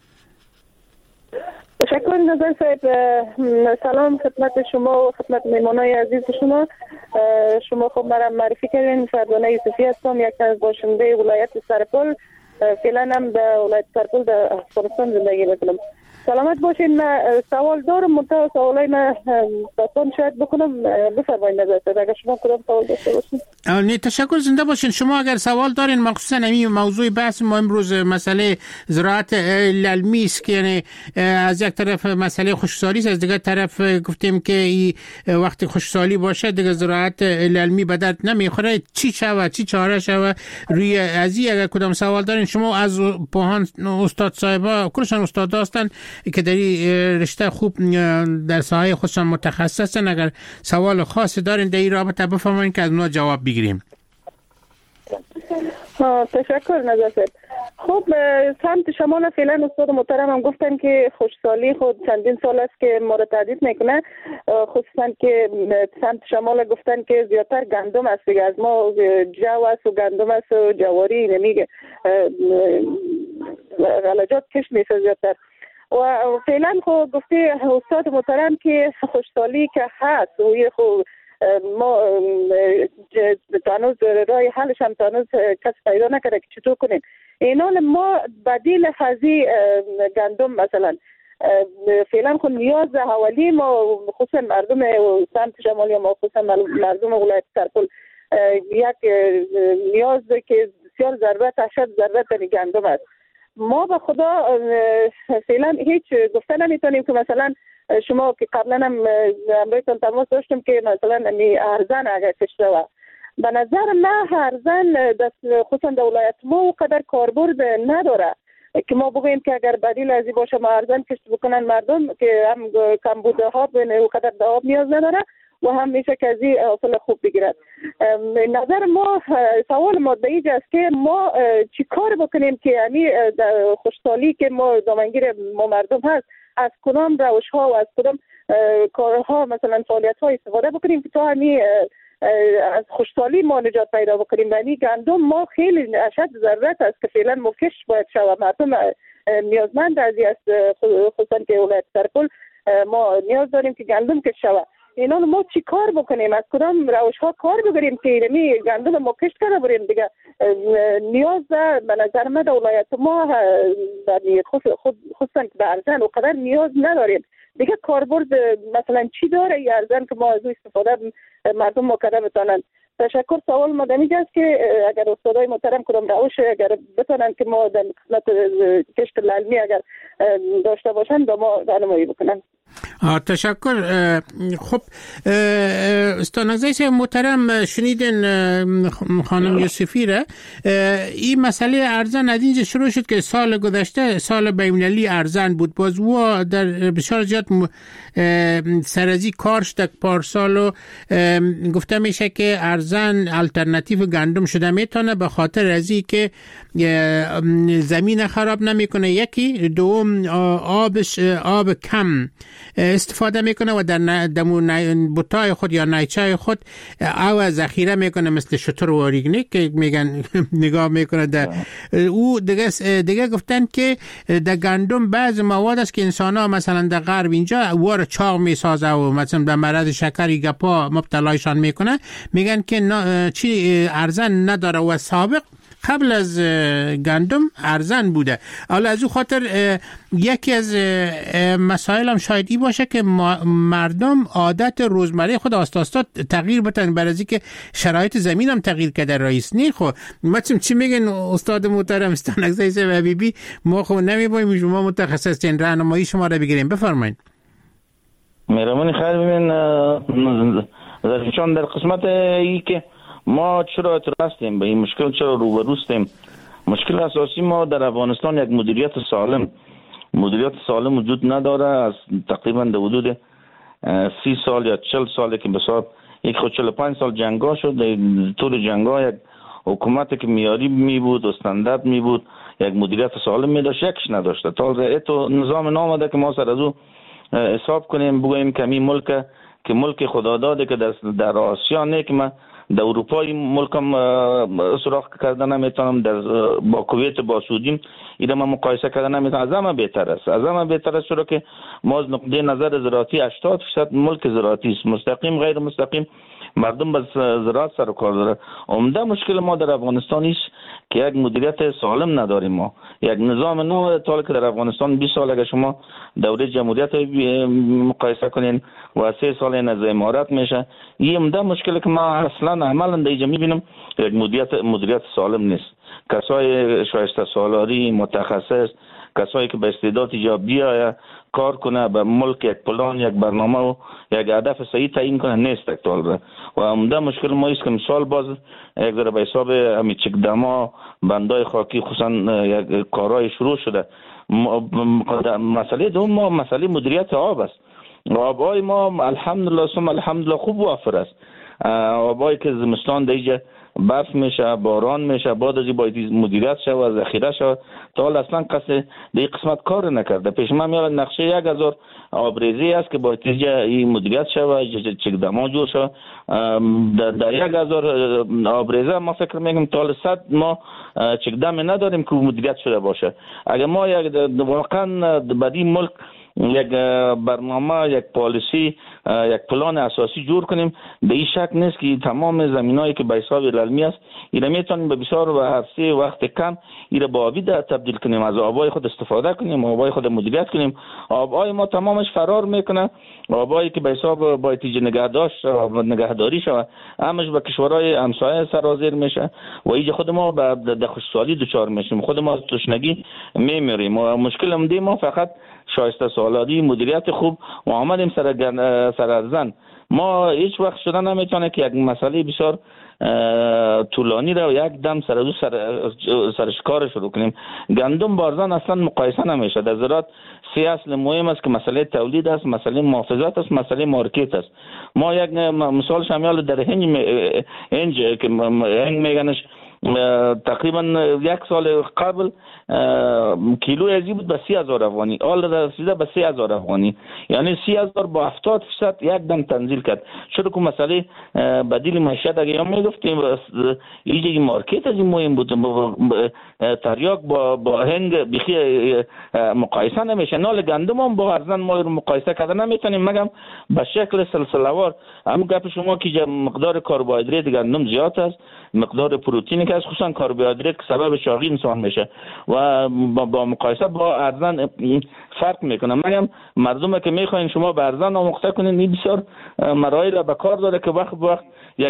تشکر نظر صاحب. سلام خدمت شما و خدمت مهمانای عزیز شما. شما خب مرا معرفی کردین. فرزانه یوسفی هستم، یک از باشنده ولایت سرپل. فعلا هم در ولایت سرپل در افغانستان زندگی میکنم. سلامت باشین. من سوال دارم، منتها سوالای من داستان شاید بکنم، بفرمایید نظرتون اگر شما کدام سوال داشته باشین. نه تشکر، زنده باشین. شما اگر سوال دارین مخصوصا این موضوع بحث ما امروز مسئله زراعت للمی است که یعنی از یک طرف مسئله خشکسالی است، از دیگر طرف گفتیم که وقتی خشکسالی باشه دیگه زراعت للمی به درد نمیخوره. چی شود، چی چاره شود روی ازی؟ اگر کدام سوال دارین شما از پوهان استاد صاحبا کلشان استاد هستن که در رشته خوب در ساحه خودشان متخصصن، اگر سوال خاصی دارین در این رابطه بفرمایید که از اونا جواب بگیریم. تشکر نظرت. خب سمت شمال فعلا استاد محترم هم گفتن که خشکسالی خود چندین سال است که ما را تهدید میکنه، خصوصا که سمت شمال گفتن که زیادتر گندم است دیگه، از ما جو است و گندم است و جواری نمیگه غلجات کش میشه زیادتر. و فعلا خب گفته استاد محترم که خشکسالی که هست و یه خب ما تانوز رای حلش هم تانوز کس پیدا نکرده که چطور کنیم. اینال ما بدیل خزی گندم مثلا فعلا خود نیاز حوالی ما خصوصا مردم سمت شمالی ما خصوصا مردم ولایت سرپل یک نیاز که بسیار ضرورت اشد ضرورت گندم است. ما به خدا فعلا هیچ گفته نمیتونیم که مثلا شما که قبلا هم امروزتان تماس داشتم که مثلا ارزن اگر کشته و به نظر من ارزن خصوصا در ولایت ما و قدر کاربرد نداره که ما بگوییم که اگر بدیل ازی باشه ما ارزن کشت بکنن مردم که هم کمبوده ها به و قدر آب نیاز نداره و هم میشه که ازی حاصل خوب بگیرد. نظر ما سوال ما به اینجاست که ما چی کار بکنیم که یعنی خشکسالی که ما دامنگیر ما مردم هست از کدام روش ها و از کدام کارها مثلا فعالیت ها استفاده بکنیم که تا همین از خشکسالی ما نجات پیدا بکنیم. یعنی گندم ما خیلی اشد ضرورت است که فعلا مکش باید شود، مردم نیازمند ازی است، خصوصا که ولایت سرپل ما نیاز داریم که گندم کش شود. اینا ما چی کار بکنیم، از کدام روش ها کار بگیریم که اینمی گندم ما کش کنه بریم دیگه. نیاز به نظر من در ولایت ما خصوصا به ارزن و قدر نیاز نداریم دیگه. کاربرد مثلا چی داره ای ارزن که ما از استفاده مردم ما کرده بتانن. تشکر. سوال ما دمیجاست که اگر استادای محترم کدام روش اگر بتونن که ما در خدمت کشت للمی اگر داشته باشن با ما راهنمایی بکنن. تشکر. خب استاد نگذاری محترم شنیدین خانم یوسفی را. این مسئله ارزن از اینجا شروع شد که سال گذشته سال بین‌المللی ارزن بود، باز و در بسیار زیاد سرازی کار شد پارسال و گفته میشه که ارزن الटरनेटिव گندم شده میتونه به خاطر ازی که زمین خراب نمیکنه، یکی دوم آب کم استفاده میکنه و در بوتای خود یا نیچه خود او ذخیره میکنه مثل شتر و ریگنیک که میگن نگاه میکنه در او دیگه گفتن که در گندم بعض مواد است که انسان ها مثلا در غرب اینجا وار چاق میسازه و مثلا در مرض شکری گپا مبتلایشان میکنه، میگن که چی ارزن نداره و سابق قبل از گندم ارزن بوده. حالا از او خاطر یکی از مسائل هم شاید ای باشه که مردم عادت روزمره خود آستا تغییر بتن برای از اینکه شرایط زمین هم تغییر کرده رئیس نی. خب مثلا چی میگن استاد محترم استانگزی و حبیبی؟ ما خب نمیبایم شما متخصصین راهنمایی شما را بگیریم، بفرمایید. مهربانی خیلی ببین چون در قسمت ای که ما چرا اعتراض هستیم به این مشکل، چرا روبرو هستیم، مشکل اساسی ما در افغانستان یک مدیریت سالم وجود نداره. از تقریبا در حدود 30 سال یا 40 ساله که بسات یک خود 45 سال جنگا شد. در طول جنگا یک حکومت که میاری می بود و استاندارد می بود، یک مدیریت سالم می داشت، یکش نداشته. تا تو نظام نامده که ما سر از او حساب کنیم بگوییم که این ملک خدا داده که در آسیا نه که من در اروپای ملکم سراغ کردن نمیتونم، با کویت با سعودی اینا من مقایسه کردن نمیتونم. از همه بهتر است چرا که ما از نقطه نظر زراعتی 80% ملک زراعتی است، مستقیم غیر مستقیم مردم با زراعت سر و کار داره. عمده مشکل ما در افغانستان است که یک مدیریت سالم نداریم. ما یک نظام نو طوری که در افغانستان 20 سال اگه شما دوره جمهوریت مقایسه کنین و 3 سال از امارت میشه، این عمده مشکلی که ما اصلا عملا در اینجا میبینم یک مدیریت سالم نیست. کسای شایسته سالاری متخصص، کسایی که به استعداد اینجا بیایه کار کنه به ملک یک پلان، یک برنامه و یک هدف صحیح تعیین کنه نیست اکتوال. و عمده مشکل ما است که مثال باز یک ذره به حساب همین چکدما بندای خاکی خصوصا یک کارهای شروع شده. مسئله دوم ما مسئله مدیریت آب است. آبای ما الحمدلله ثم الحمدلله خوب وافر است. آبایی که زمستان دیگه برف میشه، باران میشه، بعد از این باید مدیریت شه و ذخیره شه. تا حال اصلا کسی در قسمت کار نکرده. پیش من میاد نقشه 1000 آبریزی است که باید این مدیریت شه و چکدما جور شه. در 1000 آبریزه ما فکر میگم تا حال 100 ما چکدم نداریم که مدیریت شده باشه. اگر ما واقعا بدی ملک یک برنامه، یک پالیسی، یک پلان اساسی جور کنیم، به این شک نیست که تمام زمینایی که به حساب للمی است اینا میتونیم به بسیار و عرصه وقت کم اینا به آبی تبدیل کنیم، از آبای خود استفاده کنیم، آبای خود مدیریت کنیم. آبای ما تمامش فرار میکنه. آبایی که به حساب باید نگهداری شود همش به کشورهای همسایه سرازیر میشه و اینجا خود ما به خشکسالی دچار میشیم، خود ما تشنگی میمیریم. و مشکل هم ما فقط شایسته سالاری، مدیریت خوب و آمدیم سر زن. ما هیچ وقت شده نمیتونه که یک مسئله بسیار طولانی را یک دم سرش کار شروع کنیم. گندم بارزان اصلا مقایسه نمیشه. در زراعت 3 اصل مهم است که مسئله تولید است، مسئله محافظت است، مسئله مارکت است. ما یک مثال شمیال در هنج که هنگ میگنش تقریبا 1 سال قبل کیلو ازی بود به 30,000 افغانی، حال رسیده به 30,000 افغانی، یعنی 30,000 با 70% یک دم تنزیل کرد. چرا که مسئله بدیل معیشت اگه هم میگفتیم اینجا مارکت از این مهم بود. تریاک با هنگ بخی مقایسه نمیشه. نال گندم هم با ارزن ما رو مقایسه کردن نمیتونیم مگم به شکل سلسله‌وار. هم گپ شما که مقدار کربوهیدرات گندم زیاد است، مقدار پروتئینی که از خصوصا کربوهیدرات سبب شاغی انسان میشه و با مقایسه با ارزن فرق میکنه. مگم مردم که میخواین شما به ارزن آموخته کنین این بسیار مراحل به کار داره که وقت به وقت یک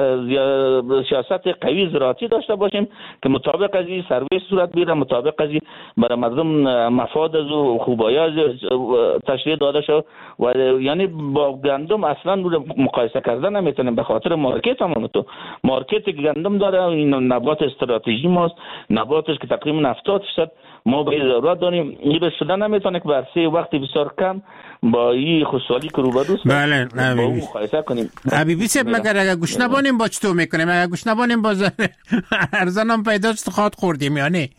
سیاست قوی زراعتی داشته باشیم که مطابق از این سرویس صورت بگیره، مطابق از این برای مردم مفاد از و خوبایی تشریح داده شد. و یعنی با گندم اصلا مقایسه کردن نمیتونیم به خاطر مارکت همون. تو مارکت گندم داره، این نبات استراتژی ماست، نباتش که تقریبا 70% ما به ضرورت داریم. این به شدن نمیتونه که بر 3 وقتی بسیار کم با این خصوصی که روبروست بله با اون مقایسه کنیم. حبیبی صاحب مگر اگر گوش نبانیم با چطور میکنیم؟ اگر گوش نبانیم باز ارزن هم پیداست خواهد خوردیم یا نه؟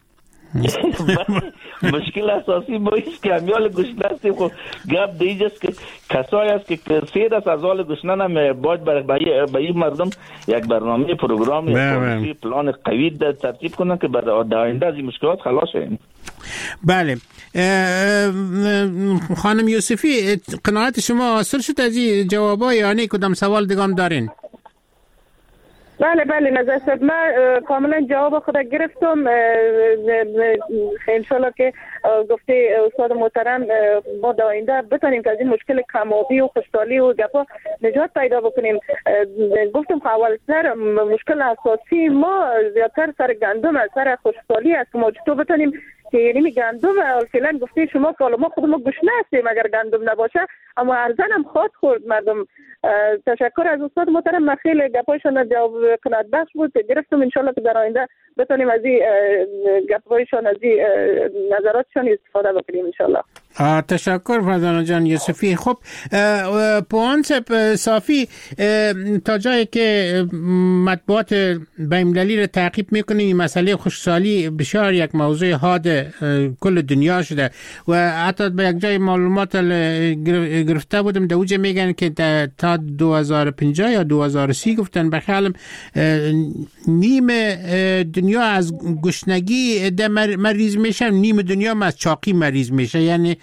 مشکل اساسی ما ایست که همیال گوشنه هستیم. خب گپ دیجاست که کسایی هست که 3 دست از حال گوشنه نمی باید به این مردم یک برنامه پروگرام پلان قوی ترتیب کنن که برای آینده از این مشکلات خلاص شیم. بله خانم یوسفی، قناعت شما حاصل شد از این جوابا یا نه کدام سوال دیگه دارین؟ بله نظر صاحب من کاملا جواب خود گرفتم. انشالله که گفته استاد محترم ما در آینده بتونیم که از این مشکل کم‌آبی و خشکسالی و گپا نجات پیدا بکنیم. گفتم که اولتر مشکل اساسی ما زیادتر سر گندم، سر خشکسالی است. ما چطور بتونیم که یعنی گندم فعلا گفته شما که ما خودمون گوشنه هستیم اگر گندم نباشه، اما ارزن هم خواهد خورد مردم. تشکر از استاد محترم. من خیلی گپایشان جواب قناعت بخش بود که گرفتم. انشالله که در آینده بتونیم از این گپایشان، از این نظراتشان استفاده بکنیم انشالله. تشکر فرزانه جان یوسفی. خب پوان صافی، تا جایی که مطبوعات بین‌المللی را تعقیب میکنیم این مسئله خشکسالی بسیار یک موضوع حاد کل دنیا شده و حتی به یک جای معلومات گرفته بودم دوجه میگن که تا 2050 یا 2030 گفتن بخیالم نیم دنیا از گشنگی مریض میشه، نیم دنیا از چاقی مریض میشه. یعنی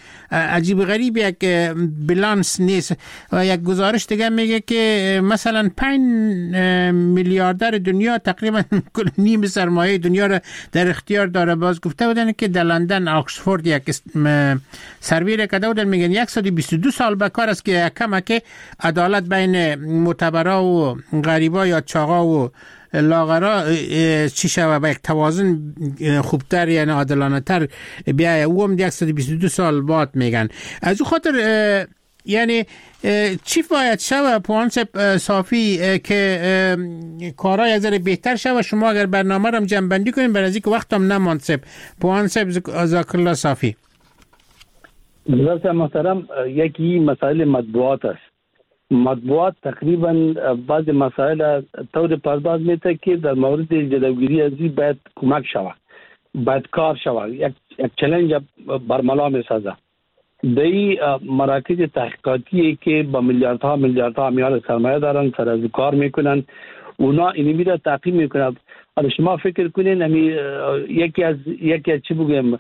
عجیب غریب یک بالانس نیست. و یک گزارش دیگه میگه که مثلا 5 میلیاردر دنیا تقریبا نیم سرمایه دنیا را در اختیار داره. باز گفته بودن که در لندن آکسفورد یک سروی را کرده بودن، میگن 122 سال به کار است که کمک عدالت بین معتبرا و غریبا یا چاقا و لاغرا چی شوه و یک توازن خوبتر یعنی عادلانه تر بیایه. او هم 122 سال بعد میگن. از او خاطر یعنی چی باید شوه پوانسب صافی که کارهای از بهتر شوه؟ شما اگر برنامه رو جنبندی کنیم برای از اینکه وقت هم نمانسب پوانسب ذاکر الله صافی. حضرت محترم، یکی مسائل مطبوعات است. مطبوعات تقریبا بعض مسائل طور پرداز میته که در مورد جلوگیری از این باید کمک شود، باید کار شود، یک چلنج برملا میسازه. دی مراکز تحقیقاتی که با میلیاردها امیال سرمایه دارن سر از کار میکنن، اونا اینمی را تعقیب میکنن. حالا شما فکر کنین یکی از چی بگم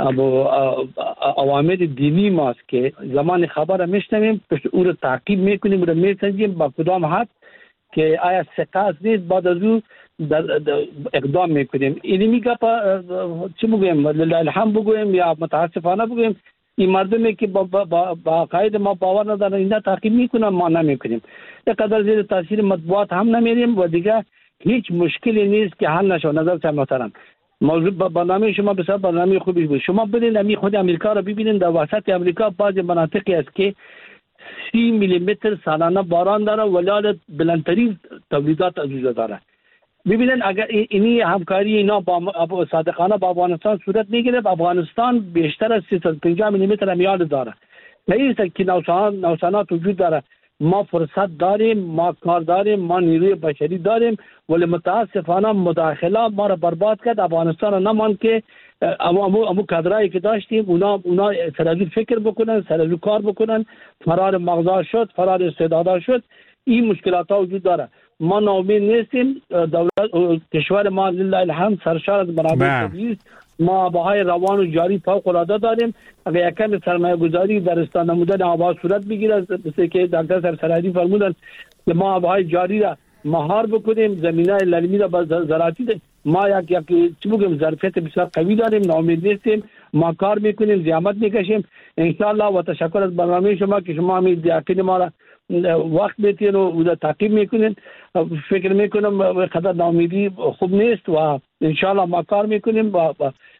اوامر دینی ماست که زمان خبر میشنویم او رو تعقیب میکنیم، او رو میسنجیم با کدام حد که آیا ثقه نیست، بعد از او اقدام میکنیم. اینی میگه چی بگم لله الحمد بگویم یا متاسفانه بگویم این مردمی که با عقاید ما باور ندارن اینا تعقیب میکنن، ما نمیکنیم. اینقدر زیر تاثیر مطبوعات هم نمیریم و دیگه هیچ مشکلی نیست که حل نشه. نظر محترم، موضوع برنامه شما بسیار برنامه خوبی بود. شما برین خود امریکا رو ببینید، در وسط امریکا بعض مناطقی است که 30 میلیمتر سالانه باران داره ولی بلندترین تولیدات از او داره. ببینید اگر اینی همکاری اینا با صادقانه با افغانستان صورت میگیره، افغانستان بیشتر از 350 میلیمتر امیال داره. نیست که نوسانات وجود داره. ما فرصت داریم، ما کار داریم، ما نیروی بشری داریم، ولی متاسفانه مداخله ما را برباد کرد. افغانستان نمان که امو کادرایی که داشتیم اونا سرازی فکر بکنن، سرازی کار بکنن، فرار مغزا شد، فرار استعدادا شد. این مشکلات ها وجود داره. ما ناامید نیستیم. دولت کشور ما لله الحمد سرشار از منابع طبیعی است. ما آبهای روان و جاری فوق العاده داریم. اگر یکم سرمایه گذاری در استان نمودن آبها صورت بگیره، مثل که دکتر سرحدی فرمودن که ما آبهای جاری را مهار بکنیم، زمینای للمی را با زراعتی ما یک چی بگم ظرفیت بسیار قوی داریم. ناامید نیستیم، ما کار میکنیم، زحمت میکشیم ان شاء الله. و تشکر از برنامه شما که شما همین یقین ما را وقت میتین و تعقیب میکنین. فکر میکنم قدر ناامیدی خوب نیست و ان شاء الله ما کار میکنیم و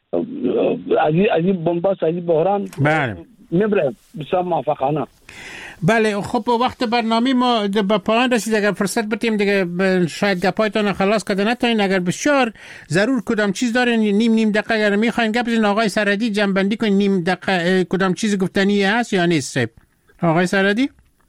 از این بنبست، از این بحران میبره بسیار موفقانه. بله خب وقت برنامه ما به پایان رسید. اگر فرصت بتیم دیگه شاید گپایتون خلاص کرده نتونین. اگر بسیار ضرور کدام چیز دارین نیم دقیقه اگر میخواین گپ بزنین آقای سرحدی جنبندی کنین. نیم دقیقه کدام چیز گفتنی هست یا نیست آقای سرحدی؟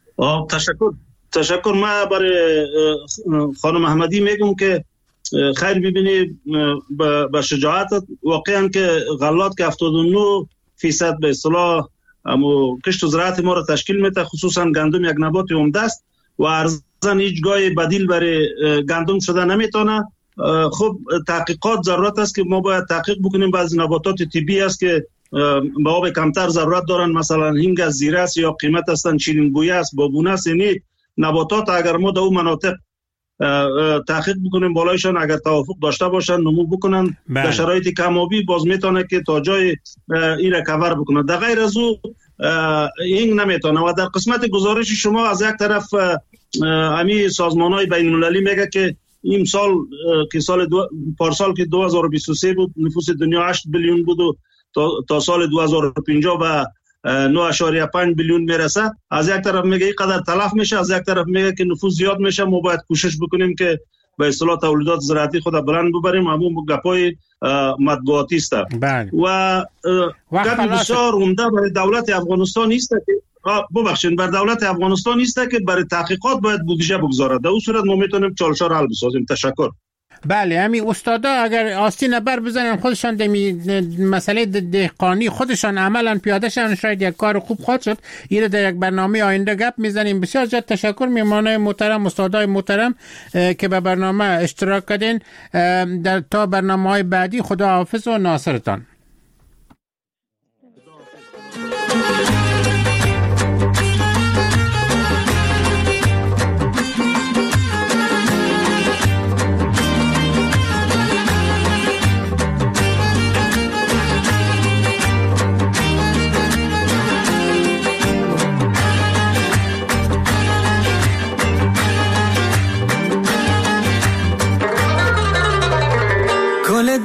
تشکر. من برای خانم احمدی میگم که خیر ببینی به شجاعت واقعا که غلات که 79% به اصطلاح کشت و زراعت ما را تشکیل میده، خصوصا گندم یک نبات عمده است و ارزن هیچ گاه بدیل برای گندم شده نمیتونه. خب تحقیقات ضرورت است که ما باید تحقیق بکنیم. بعضی نباتات طبیعی است که به آب کمتر ضرورت دارن، مثلا هینگ از زیره است یا قیمت هستن شیرین بویه است، بابونه است. یعنی نباتات اگر ما در اون مناطق تحقیق بکنیم بالایشان اگر توافق داشته باشن نمو بکنن در شرایط کمابی باز میتونه که تا جای این را کور بکنه. در غیر از او این نمیتونه. و در قسمت گزارش شما از یک طرف همین سازمان‌های بین‌المللی میگه که این سال که پارسال که 2023 بود نفوس دنیا 8 بیلیون بود و تا سال 2050 به 9.5 بیلیون میرسه. از یک طرف میگه این قدر تلف میشه، از یک طرف میگه که نفوس زیاد میشه. ما باید کوشش بکنیم که به اصطلاح تولیدات زراعتی خود بلند ببریم. همون گپای مطبوعاتی است. و گپ بسیار عمده برای دولت افغانستان نیست که بر دولت افغانستان نیست که برای تحقیقات باید بودجه بگذاره. در اون صورت ما میتونیم چالش را حل بسازیم. تشکر. بله همین استادا اگر آستین بر بزنن خودشان مسئله دهقانی خودشان عملا پیاده شدن شاید یک کار خوب خواهد شد. این در یک برنامه آینده گپ میزنیم. بسیار زیاد تشکر میمانه محترم، استادای محترم که به برنامه اشتراک کردین. در تا برنامه‌های بعدی خدا حافظ و ناصرتان.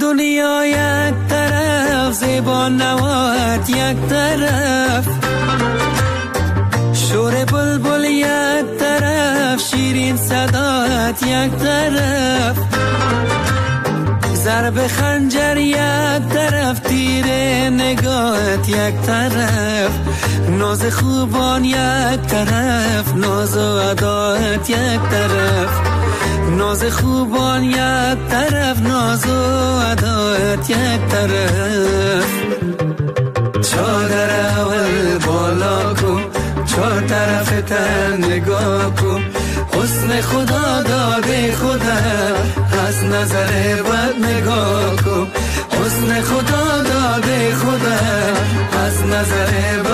دنیا یک طرف، زیبا نوات یک طرف، شور بلبل یک طرف، شیرین صدات یک طرف، ضرب خنجر یک طرف، تیر نگاهت یک طرف، ناز خوبان یک طرف، ناز و ادایت یک طرف، ناز خوبان یک طرف، ناز و ادایت یک طرف. چادر اول بالا کن، چهار طرف تن نگاه کن، حسن خدا داده خدا، از نظر بد نگاه کن، حسن خدا داده خدا، از نظر